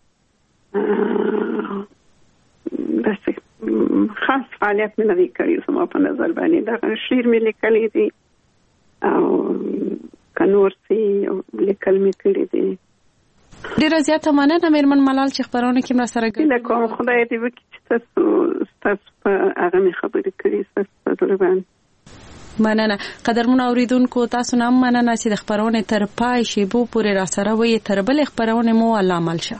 داسې خاص فعالیت مې نه دی کړی زما په نظر باندې دغه شعر مې لیکلی دی او که نور څه لیکل مې کړي دي ډېره زیاته مننه مېرمن ملال چې خپرونه کې مرسته هیله کوم خدای دې وکړي چې تاسو ستاسو په هغه مې خبرې کړي ستاسو په زړه باندې مننه قدرمن اوریدونکو تاسو نه مننه چې د خبرونه تر پای شیبو پورې را سره وي تر بل خبرونه مو الله عمل شه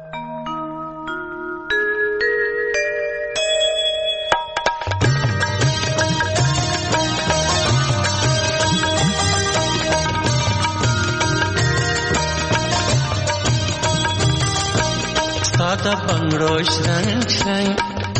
ساده بنگړو شرنګ شرنګ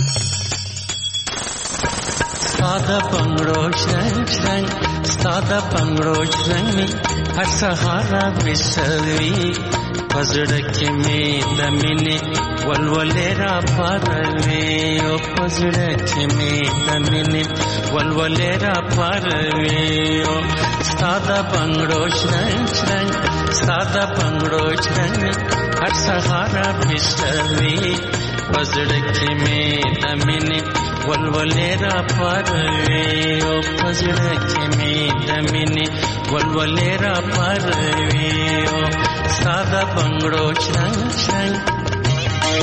ساده بنگړو شرنګ شرنګ ساده بنگړو شرنګ می هر سهار وسوي پزړه کې می د مینې ولولې را پاروي او پزړه کې می د مینې ولولې را پاروي او ساده بنگړو شرنګ شرنګ ساده بنگړو شرنګ هر سهار وسوي پزړه کې می د مینې ولولې را پاروي او پزړه کې می د مینې ولولې را پاروي او ساده بنگړو شرنګ شرنګ